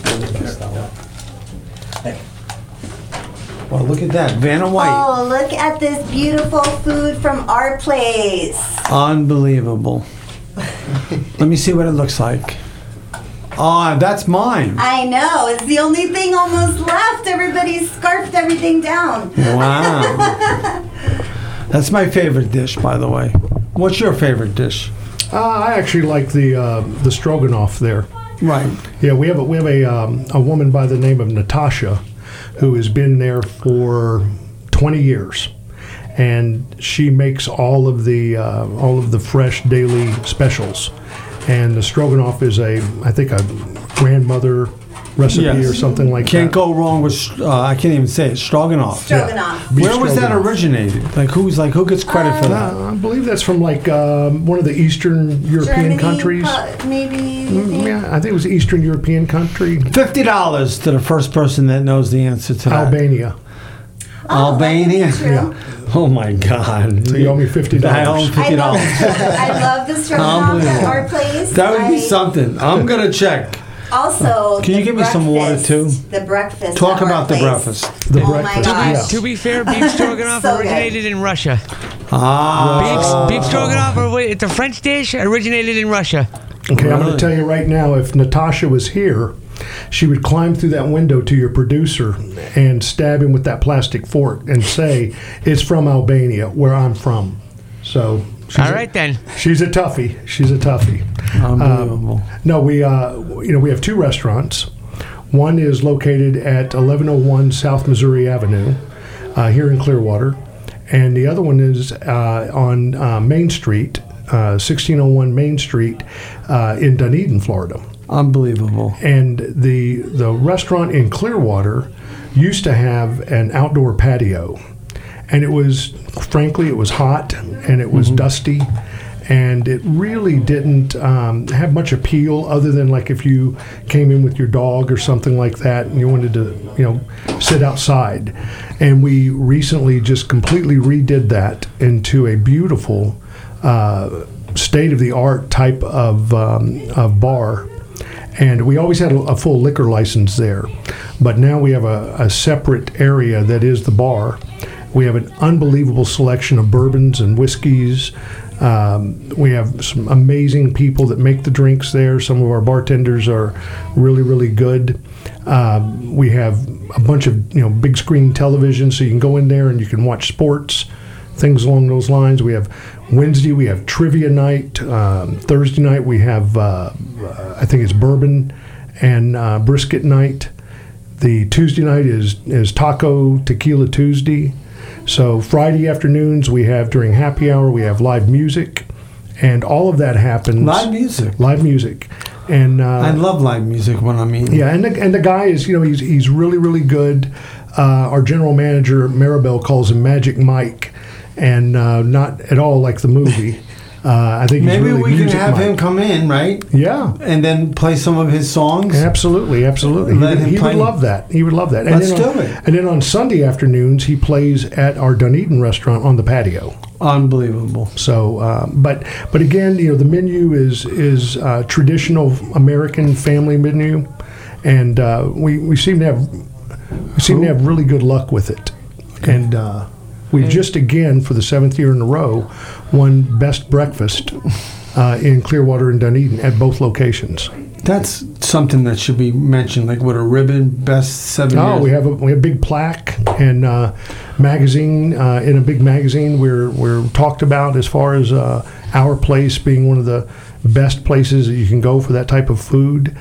[SPEAKER 9] Well, look at that. Vanna White.
[SPEAKER 6] Oh, look at this beautiful food from our place.
[SPEAKER 9] Unbelievable. Let me see what it looks like. Oh, that's mine.
[SPEAKER 6] I know. It's the only thing almost left. Everybody's scarfed everything down.
[SPEAKER 9] Wow. That's my favorite dish, by the way. What's your favorite dish?
[SPEAKER 14] I actually like the stroganoff there.
[SPEAKER 9] Right.
[SPEAKER 14] Yeah, we have a woman by the name of Natasha who has been there for 20 years. And she makes all of the fresh daily specials. And the stroganoff is I think a grandmother recipe or something like
[SPEAKER 9] Can't
[SPEAKER 14] that.
[SPEAKER 9] go wrong with, I can't even say it, stroganoff.
[SPEAKER 6] Stroganoff.
[SPEAKER 14] Beef
[SPEAKER 9] Where was that
[SPEAKER 14] stroganoff.
[SPEAKER 9] originated? Who gets credit for that?
[SPEAKER 14] I believe that's from one of the Eastern European
[SPEAKER 6] Germany,
[SPEAKER 14] countries.
[SPEAKER 6] Maybe.
[SPEAKER 14] Yeah, I think it was an Eastern European country.
[SPEAKER 9] $50 to the first person that knows the answer to that.
[SPEAKER 14] Albania.
[SPEAKER 9] Albania?
[SPEAKER 6] True.
[SPEAKER 9] Oh my God.
[SPEAKER 14] So you owe me $50.
[SPEAKER 9] I owe $50.
[SPEAKER 6] I love the stroganoff at our place.
[SPEAKER 9] That would be something. I'm going to check.
[SPEAKER 6] Also,
[SPEAKER 9] Can you give me some water too?
[SPEAKER 6] The breakfast.
[SPEAKER 9] Talk
[SPEAKER 6] at our
[SPEAKER 9] about the
[SPEAKER 6] place.
[SPEAKER 9] breakfast.
[SPEAKER 6] My gosh.
[SPEAKER 7] To be fair, beef stroganoff
[SPEAKER 6] So good.
[SPEAKER 7] originated in Russia.
[SPEAKER 9] Ah.
[SPEAKER 7] Beef stroganoff, it's a French dish, originated in Russia.
[SPEAKER 14] Okay, I'm going to tell you right now, if Natasha was here, she would climb through that window to your producer and stab him with that plastic fork and say, "It's from Albania, where I'm from." So,
[SPEAKER 7] All right then.
[SPEAKER 14] She's a toughie. She's a toughie.
[SPEAKER 9] Unbelievable.
[SPEAKER 14] No, we have 2 restaurants. One is located at 1101 South Missouri Avenue here in Clearwater, and the other one is on Main Street, 1601 Main Street in Dunedin, Florida.
[SPEAKER 9] Unbelievable.
[SPEAKER 14] And the restaurant in Clearwater used to have an outdoor patio, and it was hot and it was dusty, and it really didn't have much appeal other than like if you came in with your dog or something like that and you wanted to, sit outside. And we recently just completely redid that into a beautiful state-of-the-art type of bar. And we always had a full liquor license there, but now we have a separate area that is the bar. We have an unbelievable selection of bourbons and whiskeys. We have some amazing people that make the drinks there. Some of our bartenders are really, really good. We have a bunch of big screen television, so you can go in there and you can watch sports, things along those lines. We have Wednesday, we have trivia night. Thursday night, we have I think it's bourbon and brisket night. The Tuesday night is Taco Tequila Tuesday. So Friday afternoons we have during happy hour we have live music, and all of that happens.
[SPEAKER 9] Live music.
[SPEAKER 14] Live music, and
[SPEAKER 9] I love live music when I'm eating.
[SPEAKER 14] Yeah, and the guy is he's really, really good. Our general manager Maribel calls him Magic Mike, and not at all like the movie. I think
[SPEAKER 9] maybe
[SPEAKER 14] he's really
[SPEAKER 9] we can have
[SPEAKER 14] Mike.
[SPEAKER 9] him come in, right?
[SPEAKER 14] Yeah,
[SPEAKER 9] and then play some of his songs.
[SPEAKER 14] Absolutely. He would love that. He would love that.
[SPEAKER 9] Let's do it.
[SPEAKER 14] And then on Sunday afternoons, he plays at our Dunedin restaurant on the patio.
[SPEAKER 9] Unbelievable.
[SPEAKER 14] So, but again, the menu is traditional American family menu, and we seem to have really good luck with it, and. We just again, for the 7th year in a row, won Best Breakfast in Clearwater and Dunedin at both locations.
[SPEAKER 9] That's something that should be mentioned, like with a ribbon, Best 7 years.
[SPEAKER 14] We have a big plaque and magazine. In a big magazine, we're talked about as far as our place being one of the best places that you can go for that type of food.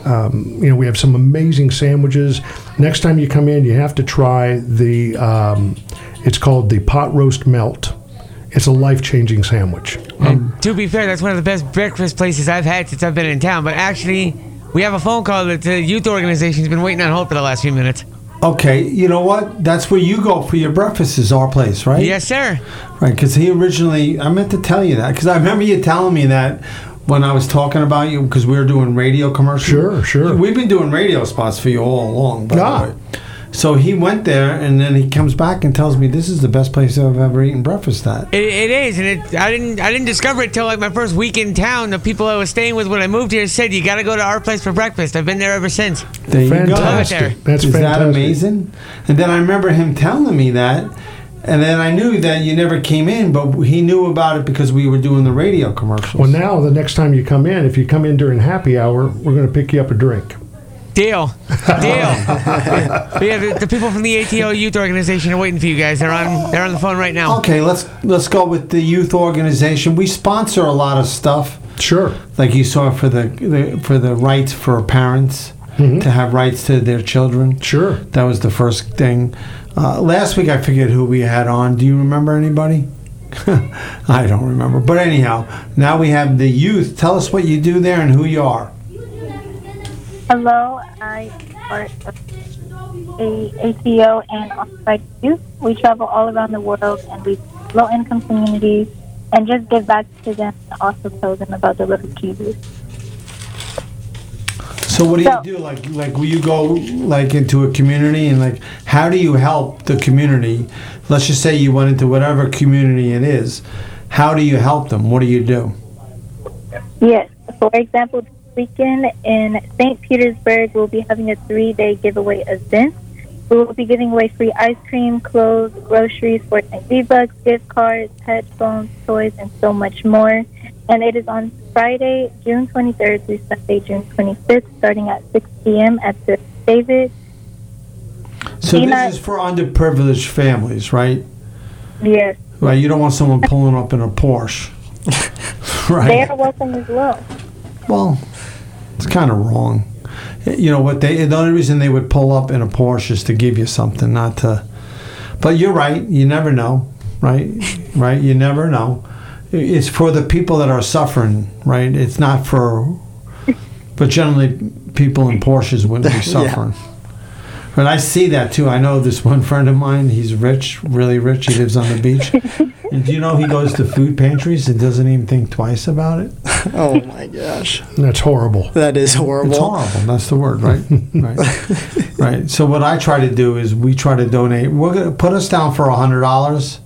[SPEAKER 14] We have some amazing sandwiches. Next time you come in, you have to try the. It's called the pot roast melt. It's a life-changing sandwich.
[SPEAKER 7] And to be fair, that's one of the best breakfast places I've had since I've been in town. But actually, we have a phone call that the youth organization's been waiting on hold for the last few minutes.
[SPEAKER 9] Okay, you know what? That's where you go for your breakfast is our place, right?
[SPEAKER 7] Yes, sir.
[SPEAKER 9] Right, because I meant to tell you that, because I remember you telling me that when I was talking about you, because we were doing radio commercials.
[SPEAKER 14] Sure.
[SPEAKER 9] We've been doing radio spots for you all along, by the way. So he went there, and then he comes back and tells me this is the best place I've ever eaten breakfast at.
[SPEAKER 7] It is, and I didn't discover it till like my first week in town. The people I was staying with when I moved here said you got to go to our place for breakfast. I've been there ever since.
[SPEAKER 9] There you go.
[SPEAKER 14] That's fantastic.
[SPEAKER 9] That amazing? And then I remember him telling me that, and then I knew that you never came in, but he knew about it because we were doing the radio commercials.
[SPEAKER 14] Well, now the next time you come in, if you come in during happy hour, we're going to pick you up a drink.
[SPEAKER 7] Deal. Yeah, the people from the ATO Youth Organization are waiting for you guys. They're on the phone right now.
[SPEAKER 9] Okay, let's go with the youth organization. We sponsor a lot of stuff.
[SPEAKER 14] Sure.
[SPEAKER 9] Like you saw for the rights for parents to have rights to their children.
[SPEAKER 14] Sure.
[SPEAKER 9] That was the first thing. Last week I forget who we had on. Do you remember anybody? I don't remember. But anyhow, now we have the youth. Tell us what you do there and who you are.
[SPEAKER 15] Hello, I part of a ATO and Oxford Youth. We travel all around the world and we low-income communities and just give back to them and also tell them about the little Jesus.
[SPEAKER 9] So what do you do? Like will you go like into a community and like how do you help the community? Let's just say you went into whatever community it is. How do you help them? What do you do?
[SPEAKER 15] Yes. For example, this weekend in St. Petersburg, we'll be having a 3-day giveaway event. We will be giving away free ice cream, clothes, groceries, Fortnite V-Bucks, gift cards, headphones, toys, and so much more. And it is on Friday, June 23rd through Sunday, June 25th, starting at 6 p.m. at the David.
[SPEAKER 9] So this is for underprivileged families, right?
[SPEAKER 15] Yes.
[SPEAKER 9] Right, you don't want someone pulling up in a Porsche. Right.
[SPEAKER 15] They are welcome as well.
[SPEAKER 9] Well, it's kind of wrong. You know what? The only reason they would pull up in a Porsche is to give you something, not to. But you're right. You never know, right? Right? You never know. It's for the people that are suffering, right? It's not for. But generally, people in Porsches wouldn't be suffering. But I see that too. I know this one friend of mine. He's rich, really rich. He lives on the beach. And do you know he goes to food pantries and doesn't even think twice about it?
[SPEAKER 16] Oh my gosh,
[SPEAKER 14] That's horrible.
[SPEAKER 16] that is horrible.
[SPEAKER 9] It's horrible. That's the word, right? Right. Right. So what I try to do is we try to donate. We're gonna put us down for $100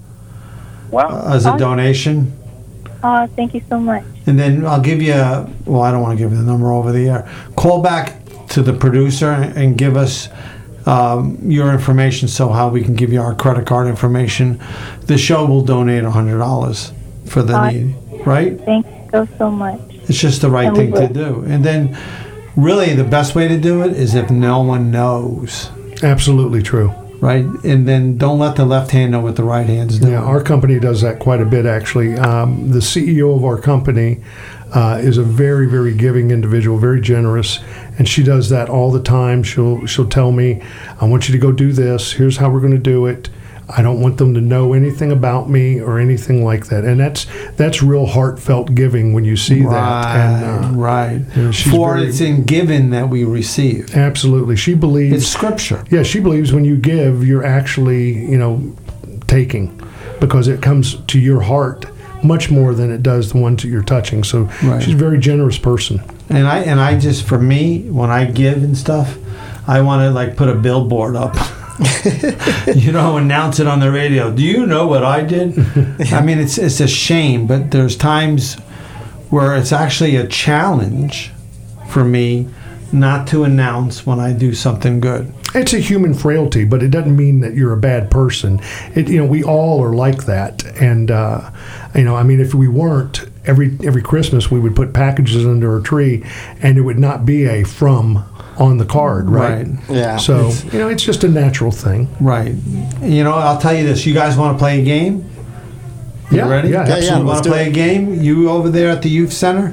[SPEAKER 9] as a donation,
[SPEAKER 15] Thank you so much.
[SPEAKER 9] and then I'll give you. I don't want to give you the number over the air. Call back to the producer and give us your information, so how we can give you our credit card information. The show will donate $100 for the need. Right?
[SPEAKER 15] Thank you so much.
[SPEAKER 9] It's just the right
[SPEAKER 15] And we
[SPEAKER 9] thing to do. And then, really, the best way to do it is if no one knows.
[SPEAKER 14] Absolutely true.
[SPEAKER 9] Right? And then don't let the left hand know what the right hand's doing.
[SPEAKER 14] Yeah, our company does that quite a bit, actually. The CEO of our company is a very, very giving individual, very generous, and she does that all the time. She'll tell me, I want you to go do this. Here's how we're going to do it. I don't want them to know anything about me or anything like that. And that's real heartfelt giving when you see that. And,
[SPEAKER 9] right.
[SPEAKER 14] You know, she's
[SPEAKER 9] For
[SPEAKER 14] very-
[SPEAKER 9] it's in giving that we receive.
[SPEAKER 14] Absolutely. She believes...
[SPEAKER 9] It's scripture.
[SPEAKER 14] Yeah, she believes when you give, you're actually, taking, because it comes to your heart much more than it does the ones that you're touching. So
[SPEAKER 9] Right.
[SPEAKER 14] she's a very generous person.
[SPEAKER 9] And I just, for me, when I give and stuff, I want to like put a billboard up. Announce it on the radio. Do you know what I did? I mean, it's a shame, but there's times where it's actually a challenge for me not to announce when I do something good.
[SPEAKER 14] It's a human frailty, but it doesn't mean that you're a bad person. We all are like that. And, if we weren't, every Christmas we would put packages under a tree, and it would not be a from on the card, right?
[SPEAKER 16] Yeah.
[SPEAKER 14] So, it's just a natural thing.
[SPEAKER 9] Right. I'll tell you this. You guys want to play a game? You
[SPEAKER 14] Yeah,
[SPEAKER 9] ready?
[SPEAKER 14] yeah,
[SPEAKER 9] You
[SPEAKER 14] absolutely.
[SPEAKER 9] want to play a game? You over there at the youth center?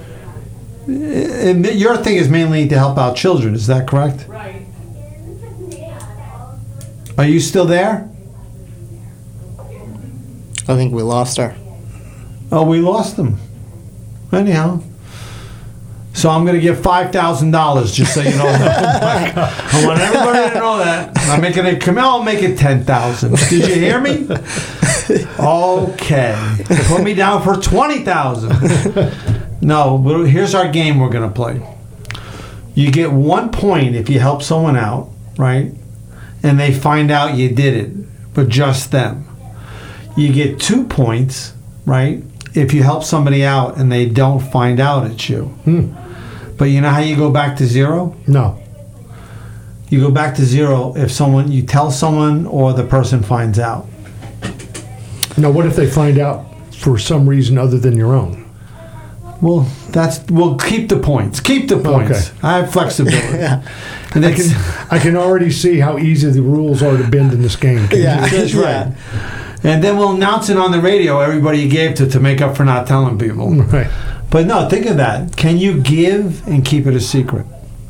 [SPEAKER 9] And your thing is mainly to help out children. Is that correct?
[SPEAKER 17] Right.
[SPEAKER 9] Are you still there?
[SPEAKER 16] I think we lost her.
[SPEAKER 9] Oh, we lost them. Anyhow. So I'm going to give $5,000, just so you know. I want everybody to know that. I'm making it come out. I'll make it $10,000. Did you hear me? Okay. Put me down for $20,000. No, here's our game we're going to play. You get 1 point if you help someone out, right? And they find out you did it, but just them. You get 2 points, right? If you help somebody out and they don't find out it's you. But you know how you go back to zero?
[SPEAKER 14] No.
[SPEAKER 9] You go back to zero if you tell someone or the person finds out.
[SPEAKER 14] Now, what if they find out for some reason other than your own?
[SPEAKER 9] Well, we'll keep the points. Keep the points.
[SPEAKER 14] Okay.
[SPEAKER 9] I have flexibility. And
[SPEAKER 14] I can already see how easy the rules are to bend in this game.
[SPEAKER 9] That's right. And then we'll announce it on the radio, everybody you gave to make up for not telling people.
[SPEAKER 14] Right.
[SPEAKER 9] But no, think of that. Can you give and keep it a secret?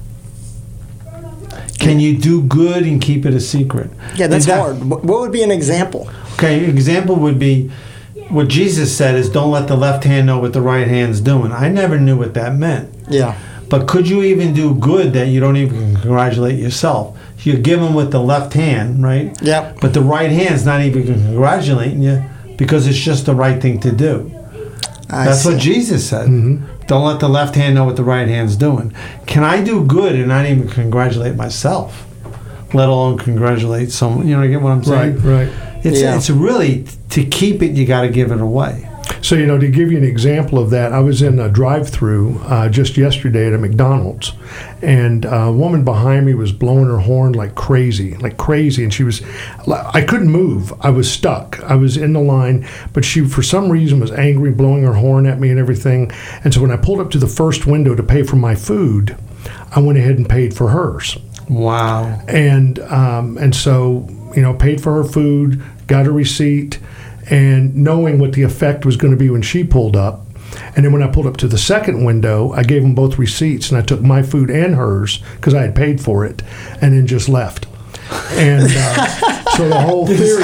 [SPEAKER 9] Can you do good and keep it a secret?
[SPEAKER 16] Yeah, that's hard. What would be an example?
[SPEAKER 9] Okay, an example would be what Jesus said is don't let the left hand know what the right hand's doing. I never knew what that meant.
[SPEAKER 16] Yeah.
[SPEAKER 9] But could you even do good that you don't even congratulate yourself? You're giving with the left hand, right?
[SPEAKER 16] Yeah.
[SPEAKER 9] But the right hand's not even congratulating you because it's just the right thing to do. That's what Jesus said.
[SPEAKER 14] Mm-hmm.
[SPEAKER 9] Don't let the left hand know what the right hand's doing. Can I do good and not even congratulate myself, let alone congratulate someone? You get what I'm saying?
[SPEAKER 14] Right.
[SPEAKER 9] It's really, to keep it, you got to give it away.
[SPEAKER 14] So, to give you an example of that, I was in a drive-through just yesterday at a McDonald's, and a woman behind me was blowing her horn like crazy, and I couldn't move. I was stuck. I was in the line, but she, for some reason, was angry, blowing her horn at me and everything. And so when I pulled up to the first window to pay for my food, I went ahead and paid for hers.
[SPEAKER 9] Wow.
[SPEAKER 14] And so, paid for her food, got a receipt, and knowing what the effect was going to be when she pulled up. And then when I pulled up to the second window, I gave them both receipts, and I took my food and hers because I had paid for it, and then just left. And so the whole theory.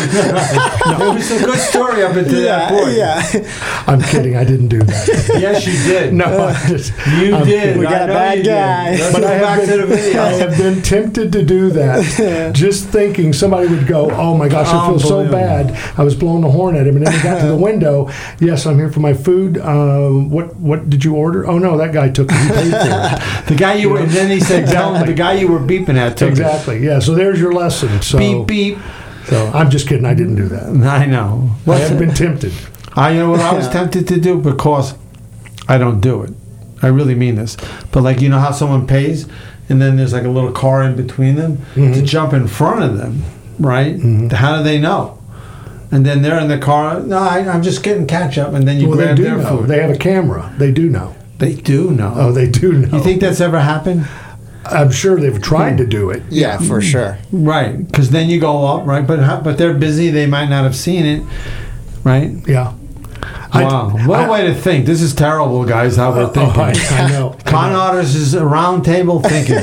[SPEAKER 9] It was a good story up until that point.
[SPEAKER 16] Yeah.
[SPEAKER 14] I'm kidding. I didn't do that.
[SPEAKER 9] Yes, you did.
[SPEAKER 14] No,
[SPEAKER 9] You did.
[SPEAKER 16] We got a bad guy.
[SPEAKER 9] Let's
[SPEAKER 14] But
[SPEAKER 9] go
[SPEAKER 14] I
[SPEAKER 9] back to the video.
[SPEAKER 14] have been tempted to do that, just thinking somebody would go, "Oh my gosh, I feel so
[SPEAKER 9] Unbelievable.
[SPEAKER 14] bad." I was blowing the horn at him, and then he got to the window. Yes, I'm here for my food. What did you order? Oh no, that guy took it. He paid for it.
[SPEAKER 9] The guy you were, and then he said, "Tell him the guy you were beeping at took it."
[SPEAKER 14] Exactly. Yeah. So there's your lesson. So
[SPEAKER 9] Beep beep.
[SPEAKER 14] So I'm just kidding. I didn't do that.
[SPEAKER 9] I know.
[SPEAKER 14] I have been tempted.
[SPEAKER 9] You know what I was tempted to do, because I don't do it. I really mean this. But like, you know how someone pays, and then there's like a little car in between them to jump in front of them, right? How do they know? And then they're in the car. No, I'm just getting catch up, and then you grab their
[SPEAKER 14] know.
[SPEAKER 9] food.
[SPEAKER 14] They have a camera. They do know.
[SPEAKER 9] They do know.
[SPEAKER 14] Oh, they do know.
[SPEAKER 9] You think that's ever happened?
[SPEAKER 14] I'm sure they've tried to do it.
[SPEAKER 16] Yeah, for sure.
[SPEAKER 9] Right, because then you go up, right? But they're busy. They might not have seen it, right?
[SPEAKER 14] Yeah.
[SPEAKER 9] Wow, what a way to think. This is terrible, guys, how we're thinking.
[SPEAKER 14] I know.
[SPEAKER 9] Con artists is a round table thinking.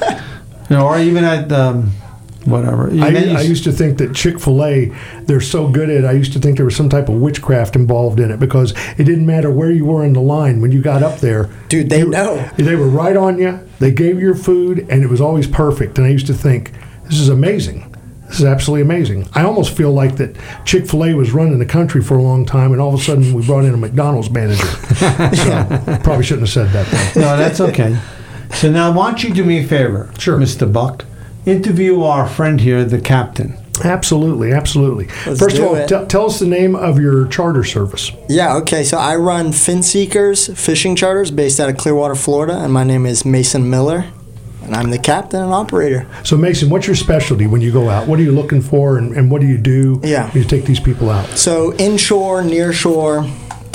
[SPEAKER 9] Or even at whatever.
[SPEAKER 14] I used to think that Chick-fil-A, they're so good at it, I used to think there was some type of witchcraft involved in it, because it didn't matter where you were in the line when you got up there.
[SPEAKER 16] Dude, they know.
[SPEAKER 14] They were right on you. They gave you your food, and it was always perfect. And I used to think, this is amazing. This is absolutely amazing. I almost feel like that Chick-fil-A was running the country for a long time, and all of a sudden we brought in a McDonald's manager. So probably shouldn't have said that, though.
[SPEAKER 9] No, that's okay. So now, why don't you do me a favor,
[SPEAKER 14] Sure,
[SPEAKER 9] Mr. Buck? Interview our friend here, the captain.
[SPEAKER 14] Absolutely, absolutely.
[SPEAKER 16] Let's
[SPEAKER 14] First of
[SPEAKER 16] do
[SPEAKER 14] all,
[SPEAKER 16] it.
[SPEAKER 14] tell us the name of your charter service.
[SPEAKER 16] Yeah, okay. So I run Finseekers Fishing Charters based out of Clearwater, Florida, and my name is Mason Miller, and I'm the captain and operator.
[SPEAKER 14] So, Mason, what's your specialty when you go out? What are you looking for, and what do you do
[SPEAKER 16] Yeah.
[SPEAKER 14] when you take these people out?
[SPEAKER 16] So inshore, nearshore,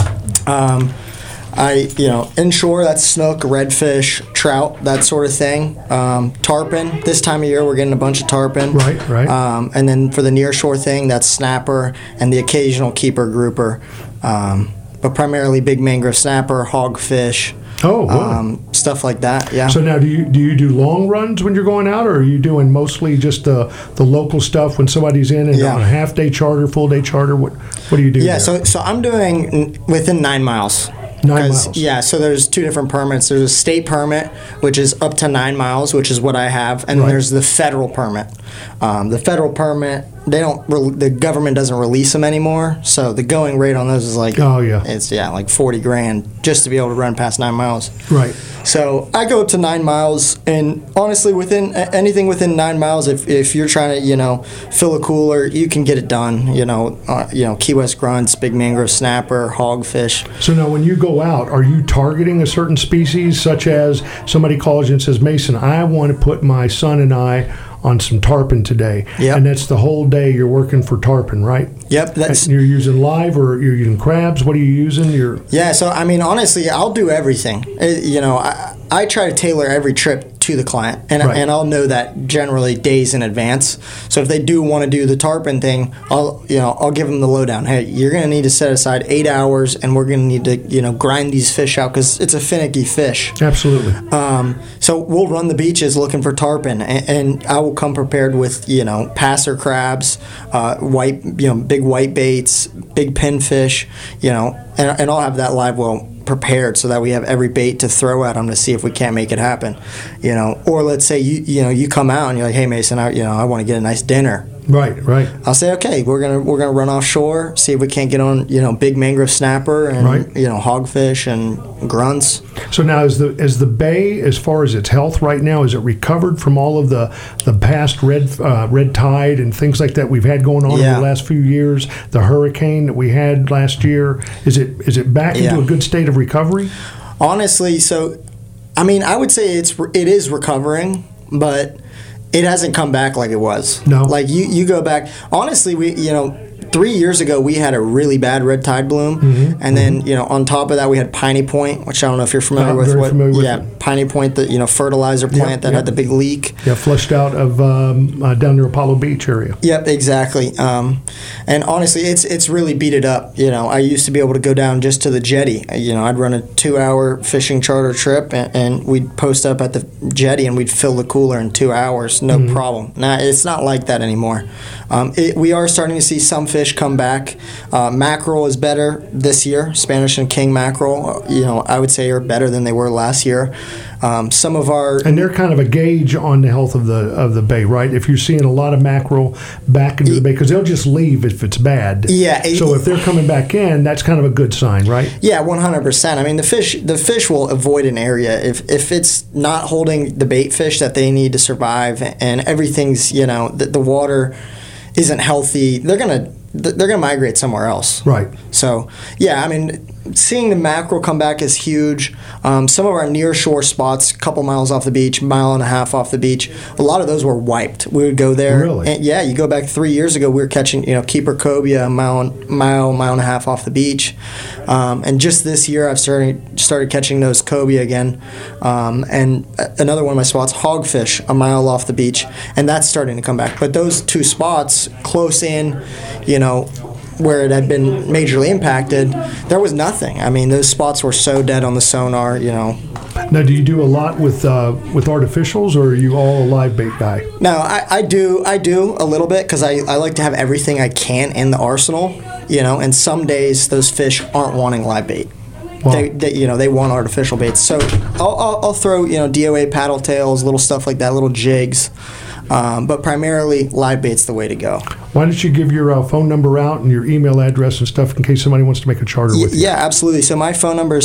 [SPEAKER 16] inshore, that's snook, redfish, trout, that sort of thing. Tarpon, this time of year we're getting a bunch of tarpon.
[SPEAKER 14] Right.
[SPEAKER 16] And then for the nearshore thing, that's snapper and the occasional keeper grouper. But primarily big mangrove snapper, hogfish.
[SPEAKER 14] Oh, good.
[SPEAKER 16] Stuff like that, yeah.
[SPEAKER 14] So now, do you do long runs when you're going out, or are you doing mostly just the local stuff when somebody's in and
[SPEAKER 16] Yeah.
[SPEAKER 14] on a half day charter, full day charter? What do you do?
[SPEAKER 16] Yeah,
[SPEAKER 14] there?
[SPEAKER 16] so I'm doing within 9 miles.
[SPEAKER 14] 9 miles.
[SPEAKER 16] Yeah, so there's two different permits. There's a state permit, which is up to 9 miles, which is what I have, and then
[SPEAKER 14] Right.
[SPEAKER 16] there's the federal permit. The federal permit, the government doesn't release them anymore, so the going rate on those is like, it's like $40,000 just to be able to run past 9 miles.
[SPEAKER 14] Right.
[SPEAKER 16] So I go up to 9 miles, and honestly, within anything within 9 miles, if you're trying to fill a cooler, you can get it done. Key West grunts, big mangrove snapper, hogfish.
[SPEAKER 14] So now, when you go out, are you targeting a certain species, such as somebody calls you and says, Mason, I want to put my son and I on some tarpon today.
[SPEAKER 16] Yep.
[SPEAKER 14] And that's the whole day you're working for tarpon, right?
[SPEAKER 16] Yep.
[SPEAKER 14] And you're using live, or you're using crabs? What are you using?
[SPEAKER 16] Yeah, so I mean, honestly, I'll do everything. I try to tailor every trip to the client, and I'll know that generally days in advance. So if they do want to do the tarpon thing, I'll give them the lowdown. Hey, you're going to need to set aside 8 hours, and we're going to need to grind these fish out because it's a finicky fish.
[SPEAKER 14] Absolutely.
[SPEAKER 16] So we'll run the beaches looking for tarpon, and I will come prepared with passer crabs, big white baits, big pinfish, and I'll have that live well prepared so that we have every bait to throw at them to see if we can't make it happen, Or let's say you come out and you're like, hey Mason, I want to get a nice dinner.
[SPEAKER 14] Right.
[SPEAKER 16] I'll say, okay, we're gonna run offshore, see if we can't get on big mangrove snapper and hogfish and grunts.
[SPEAKER 14] So now, is the bay, as far as its health right now, is it recovered from all of the past red tide and things like that we've had going on over the last few years? The hurricane that we had last year, is it back into a good state of recovery?
[SPEAKER 16] Honestly, so I mean, I would say it is recovering, but it hasn't come back like it was.
[SPEAKER 14] No.
[SPEAKER 16] Like you go back. Honestly, 3 years ago, we had a really bad red tide bloom, and then on top of that, we had Piney Point, which I don't know if you're familiar with.
[SPEAKER 14] Very familiar with
[SPEAKER 16] it. Piney Point, the fertilizer plant that had the big leak.
[SPEAKER 14] Yeah, flushed out of down near Apollo Beach area.
[SPEAKER 16] Yep, exactly. And honestly, it's really beat it up. I used to be able to go down just to the jetty. I'd run a 2-hour fishing charter trip, and we'd post up at the jetty, and we'd fill the cooler in 2 hours, no problem. Now it's not like that anymore. We are starting to see some fish come back. Mackerel is better this year. Spanish and king mackerel, I would say are better than they were last year. Some of our
[SPEAKER 14] and they're kind of a gauge on the health of the bay, right? If you're seeing a lot of mackerel back into the bay, because they'll just leave if it's bad.
[SPEAKER 16] Yeah.
[SPEAKER 14] So if they're coming back in, that's kind of a good sign, right?
[SPEAKER 16] Yeah, 100%. I mean, the fish will avoid an area if it's not holding the bait fish that they need to survive, and everything's the water isn't healthy. They're gonna migrate somewhere else.
[SPEAKER 14] Right.
[SPEAKER 16] So, yeah, I mean, seeing the mackerel come back is huge. Some of our near shore spots, a couple miles off the beach, mile and a half off the beach, a lot of those were wiped. We would go there.
[SPEAKER 14] Really?
[SPEAKER 16] And yeah, you go back 3 years ago, we were catching, keeper cobia a mile and a half off the beach. And just this year, I've started catching those cobia again. And another one of my spots, hogfish, a mile off the beach, and that's starting to come back. But those two spots close in, where it had been majorly impacted, there was nothing. I mean, those spots were so dead on the sonar,
[SPEAKER 14] Now, do you do a lot with artificials, or are you all a live bait guy?
[SPEAKER 16] No, I do a little bit, because I like to have everything I can in the arsenal, and some days those fish aren't wanting live bait. Wow. They want artificial baits. So I'll throw, DOA paddle tails, little stuff like that, little jigs. But primarily, live bait's the way to go.
[SPEAKER 14] Why don't you give your phone number out and your email address and stuff in case somebody wants to make a charter with you?
[SPEAKER 16] Yeah, absolutely. So my phone number is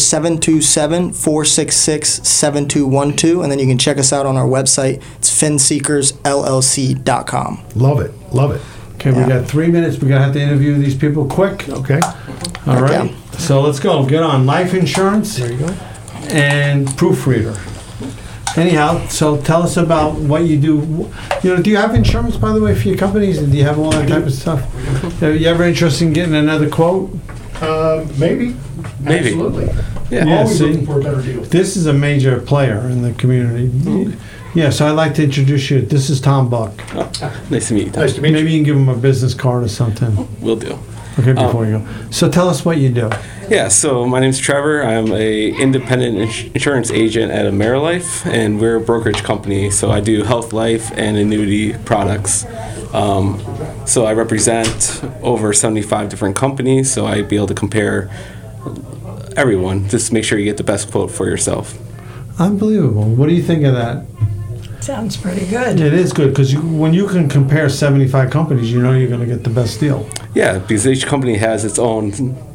[SPEAKER 16] 727-466-7212, and then you can check us out on our website. It's finseekersllc.com.
[SPEAKER 14] Love it.
[SPEAKER 9] Okay, we got 3 minutes. We're going to have to interview these people quick.
[SPEAKER 14] Okay.
[SPEAKER 9] All right. So let's go. Get on life insurance.
[SPEAKER 14] There you go.
[SPEAKER 9] And proofreader. Anyhow, so tell us about what you do. Do you have insurance, by the way, for your companies? Do you have all that type of stuff? Are you ever interested in getting another quote?
[SPEAKER 14] Maybe. Absolutely.
[SPEAKER 9] Yeah,
[SPEAKER 14] Always
[SPEAKER 9] see,
[SPEAKER 14] looking for a better deal.
[SPEAKER 9] This is a major player in the community. Yeah, so I'd like to introduce you. This is Tom Buck.
[SPEAKER 17] Nice to meet you, Tom.
[SPEAKER 14] Nice to meet you.
[SPEAKER 9] Maybe you can give him a business card or something.
[SPEAKER 17] Will do.
[SPEAKER 9] Okay, before you go. So tell us what you do.
[SPEAKER 17] Yeah, so my name's Trevor. I'm a independent insurance agent at AmeriLife, and we're a brokerage company, so I do health, life, and annuity products. So I represent over 75 different companies, so I'd be able to compare everyone, just make sure you get the best quote for yourself.
[SPEAKER 9] Unbelievable. What do you think of that?
[SPEAKER 13] Sounds pretty good.
[SPEAKER 9] It is good, because when you can compare 75 companies, you're going to get the best deal.
[SPEAKER 17] Yeah, because each company has its own,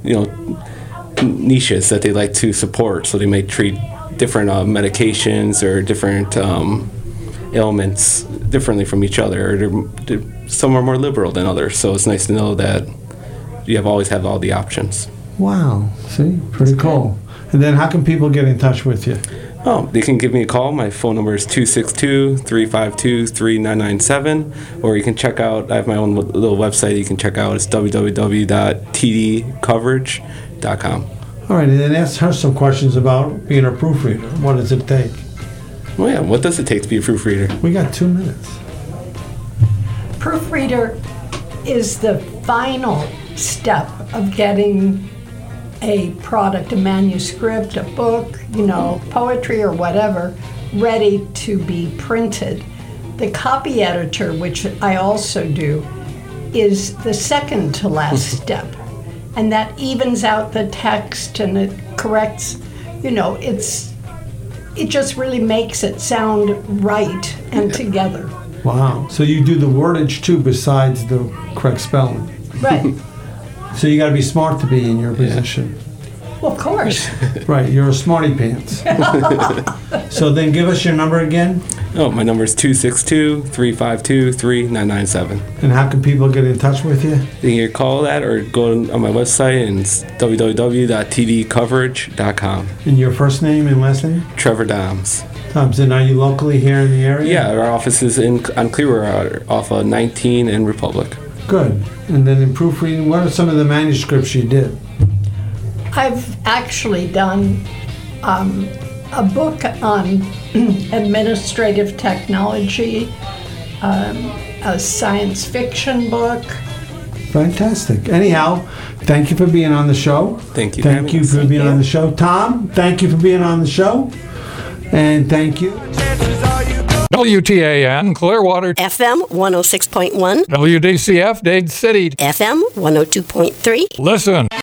[SPEAKER 17] niches that they like to support. So they may treat different medications or different ailments differently from each other. Some are more liberal than others. So it's nice to know that you always have all the options.
[SPEAKER 9] Wow. See? Pretty cool. And then how can people get in touch with you?
[SPEAKER 17] Oh, they can give me a call. My phone number is 262-352-3997. Or you can check out, I have my own little website you can check out. It's www.tdcoverage.com.
[SPEAKER 9] All right, and then ask her some questions about being a proofreader. What does it take?
[SPEAKER 17] Well, yeah, what does it take to be a proofreader?
[SPEAKER 9] We got 2 minutes.
[SPEAKER 13] Proofreader is the final step of getting a product, a manuscript, a book, poetry or whatever, ready to be printed. The copy editor, which I also do, is the second to last step. And that evens out the text and it corrects, it just really makes it sound right and together.
[SPEAKER 9] Wow. So you do the wordage too besides the correct spelling.
[SPEAKER 13] Right.
[SPEAKER 9] So you got to be smart to be in your position.
[SPEAKER 13] Well, of course.
[SPEAKER 9] Right, you're a smarty pants. So then give us your number again.
[SPEAKER 17] Oh, my number is 262-352-3997.
[SPEAKER 9] And how can people get in touch with you?
[SPEAKER 17] They can call that or go on my website, and it's www.tdcoverage.com.
[SPEAKER 9] And your first name and last name?
[SPEAKER 17] Trevor Doms.
[SPEAKER 9] And are you locally here in the area?
[SPEAKER 17] Yeah, our office is on Clearwater off of 19 and Republic.
[SPEAKER 9] Good. And then in proofreading, what are some of the manuscripts you did?
[SPEAKER 18] I've actually done a book on administrative technology, a science fiction book.
[SPEAKER 9] Fantastic. Anyhow, thank you for being on the show.
[SPEAKER 17] Thank you.
[SPEAKER 9] Thank you for being on the show. Tom, thank you for being on the show. And thank you.
[SPEAKER 19] WTAN, Clearwater.
[SPEAKER 20] FM 106.1.
[SPEAKER 19] WDCF, Dade City.
[SPEAKER 20] FM 102.3.
[SPEAKER 19] Listen.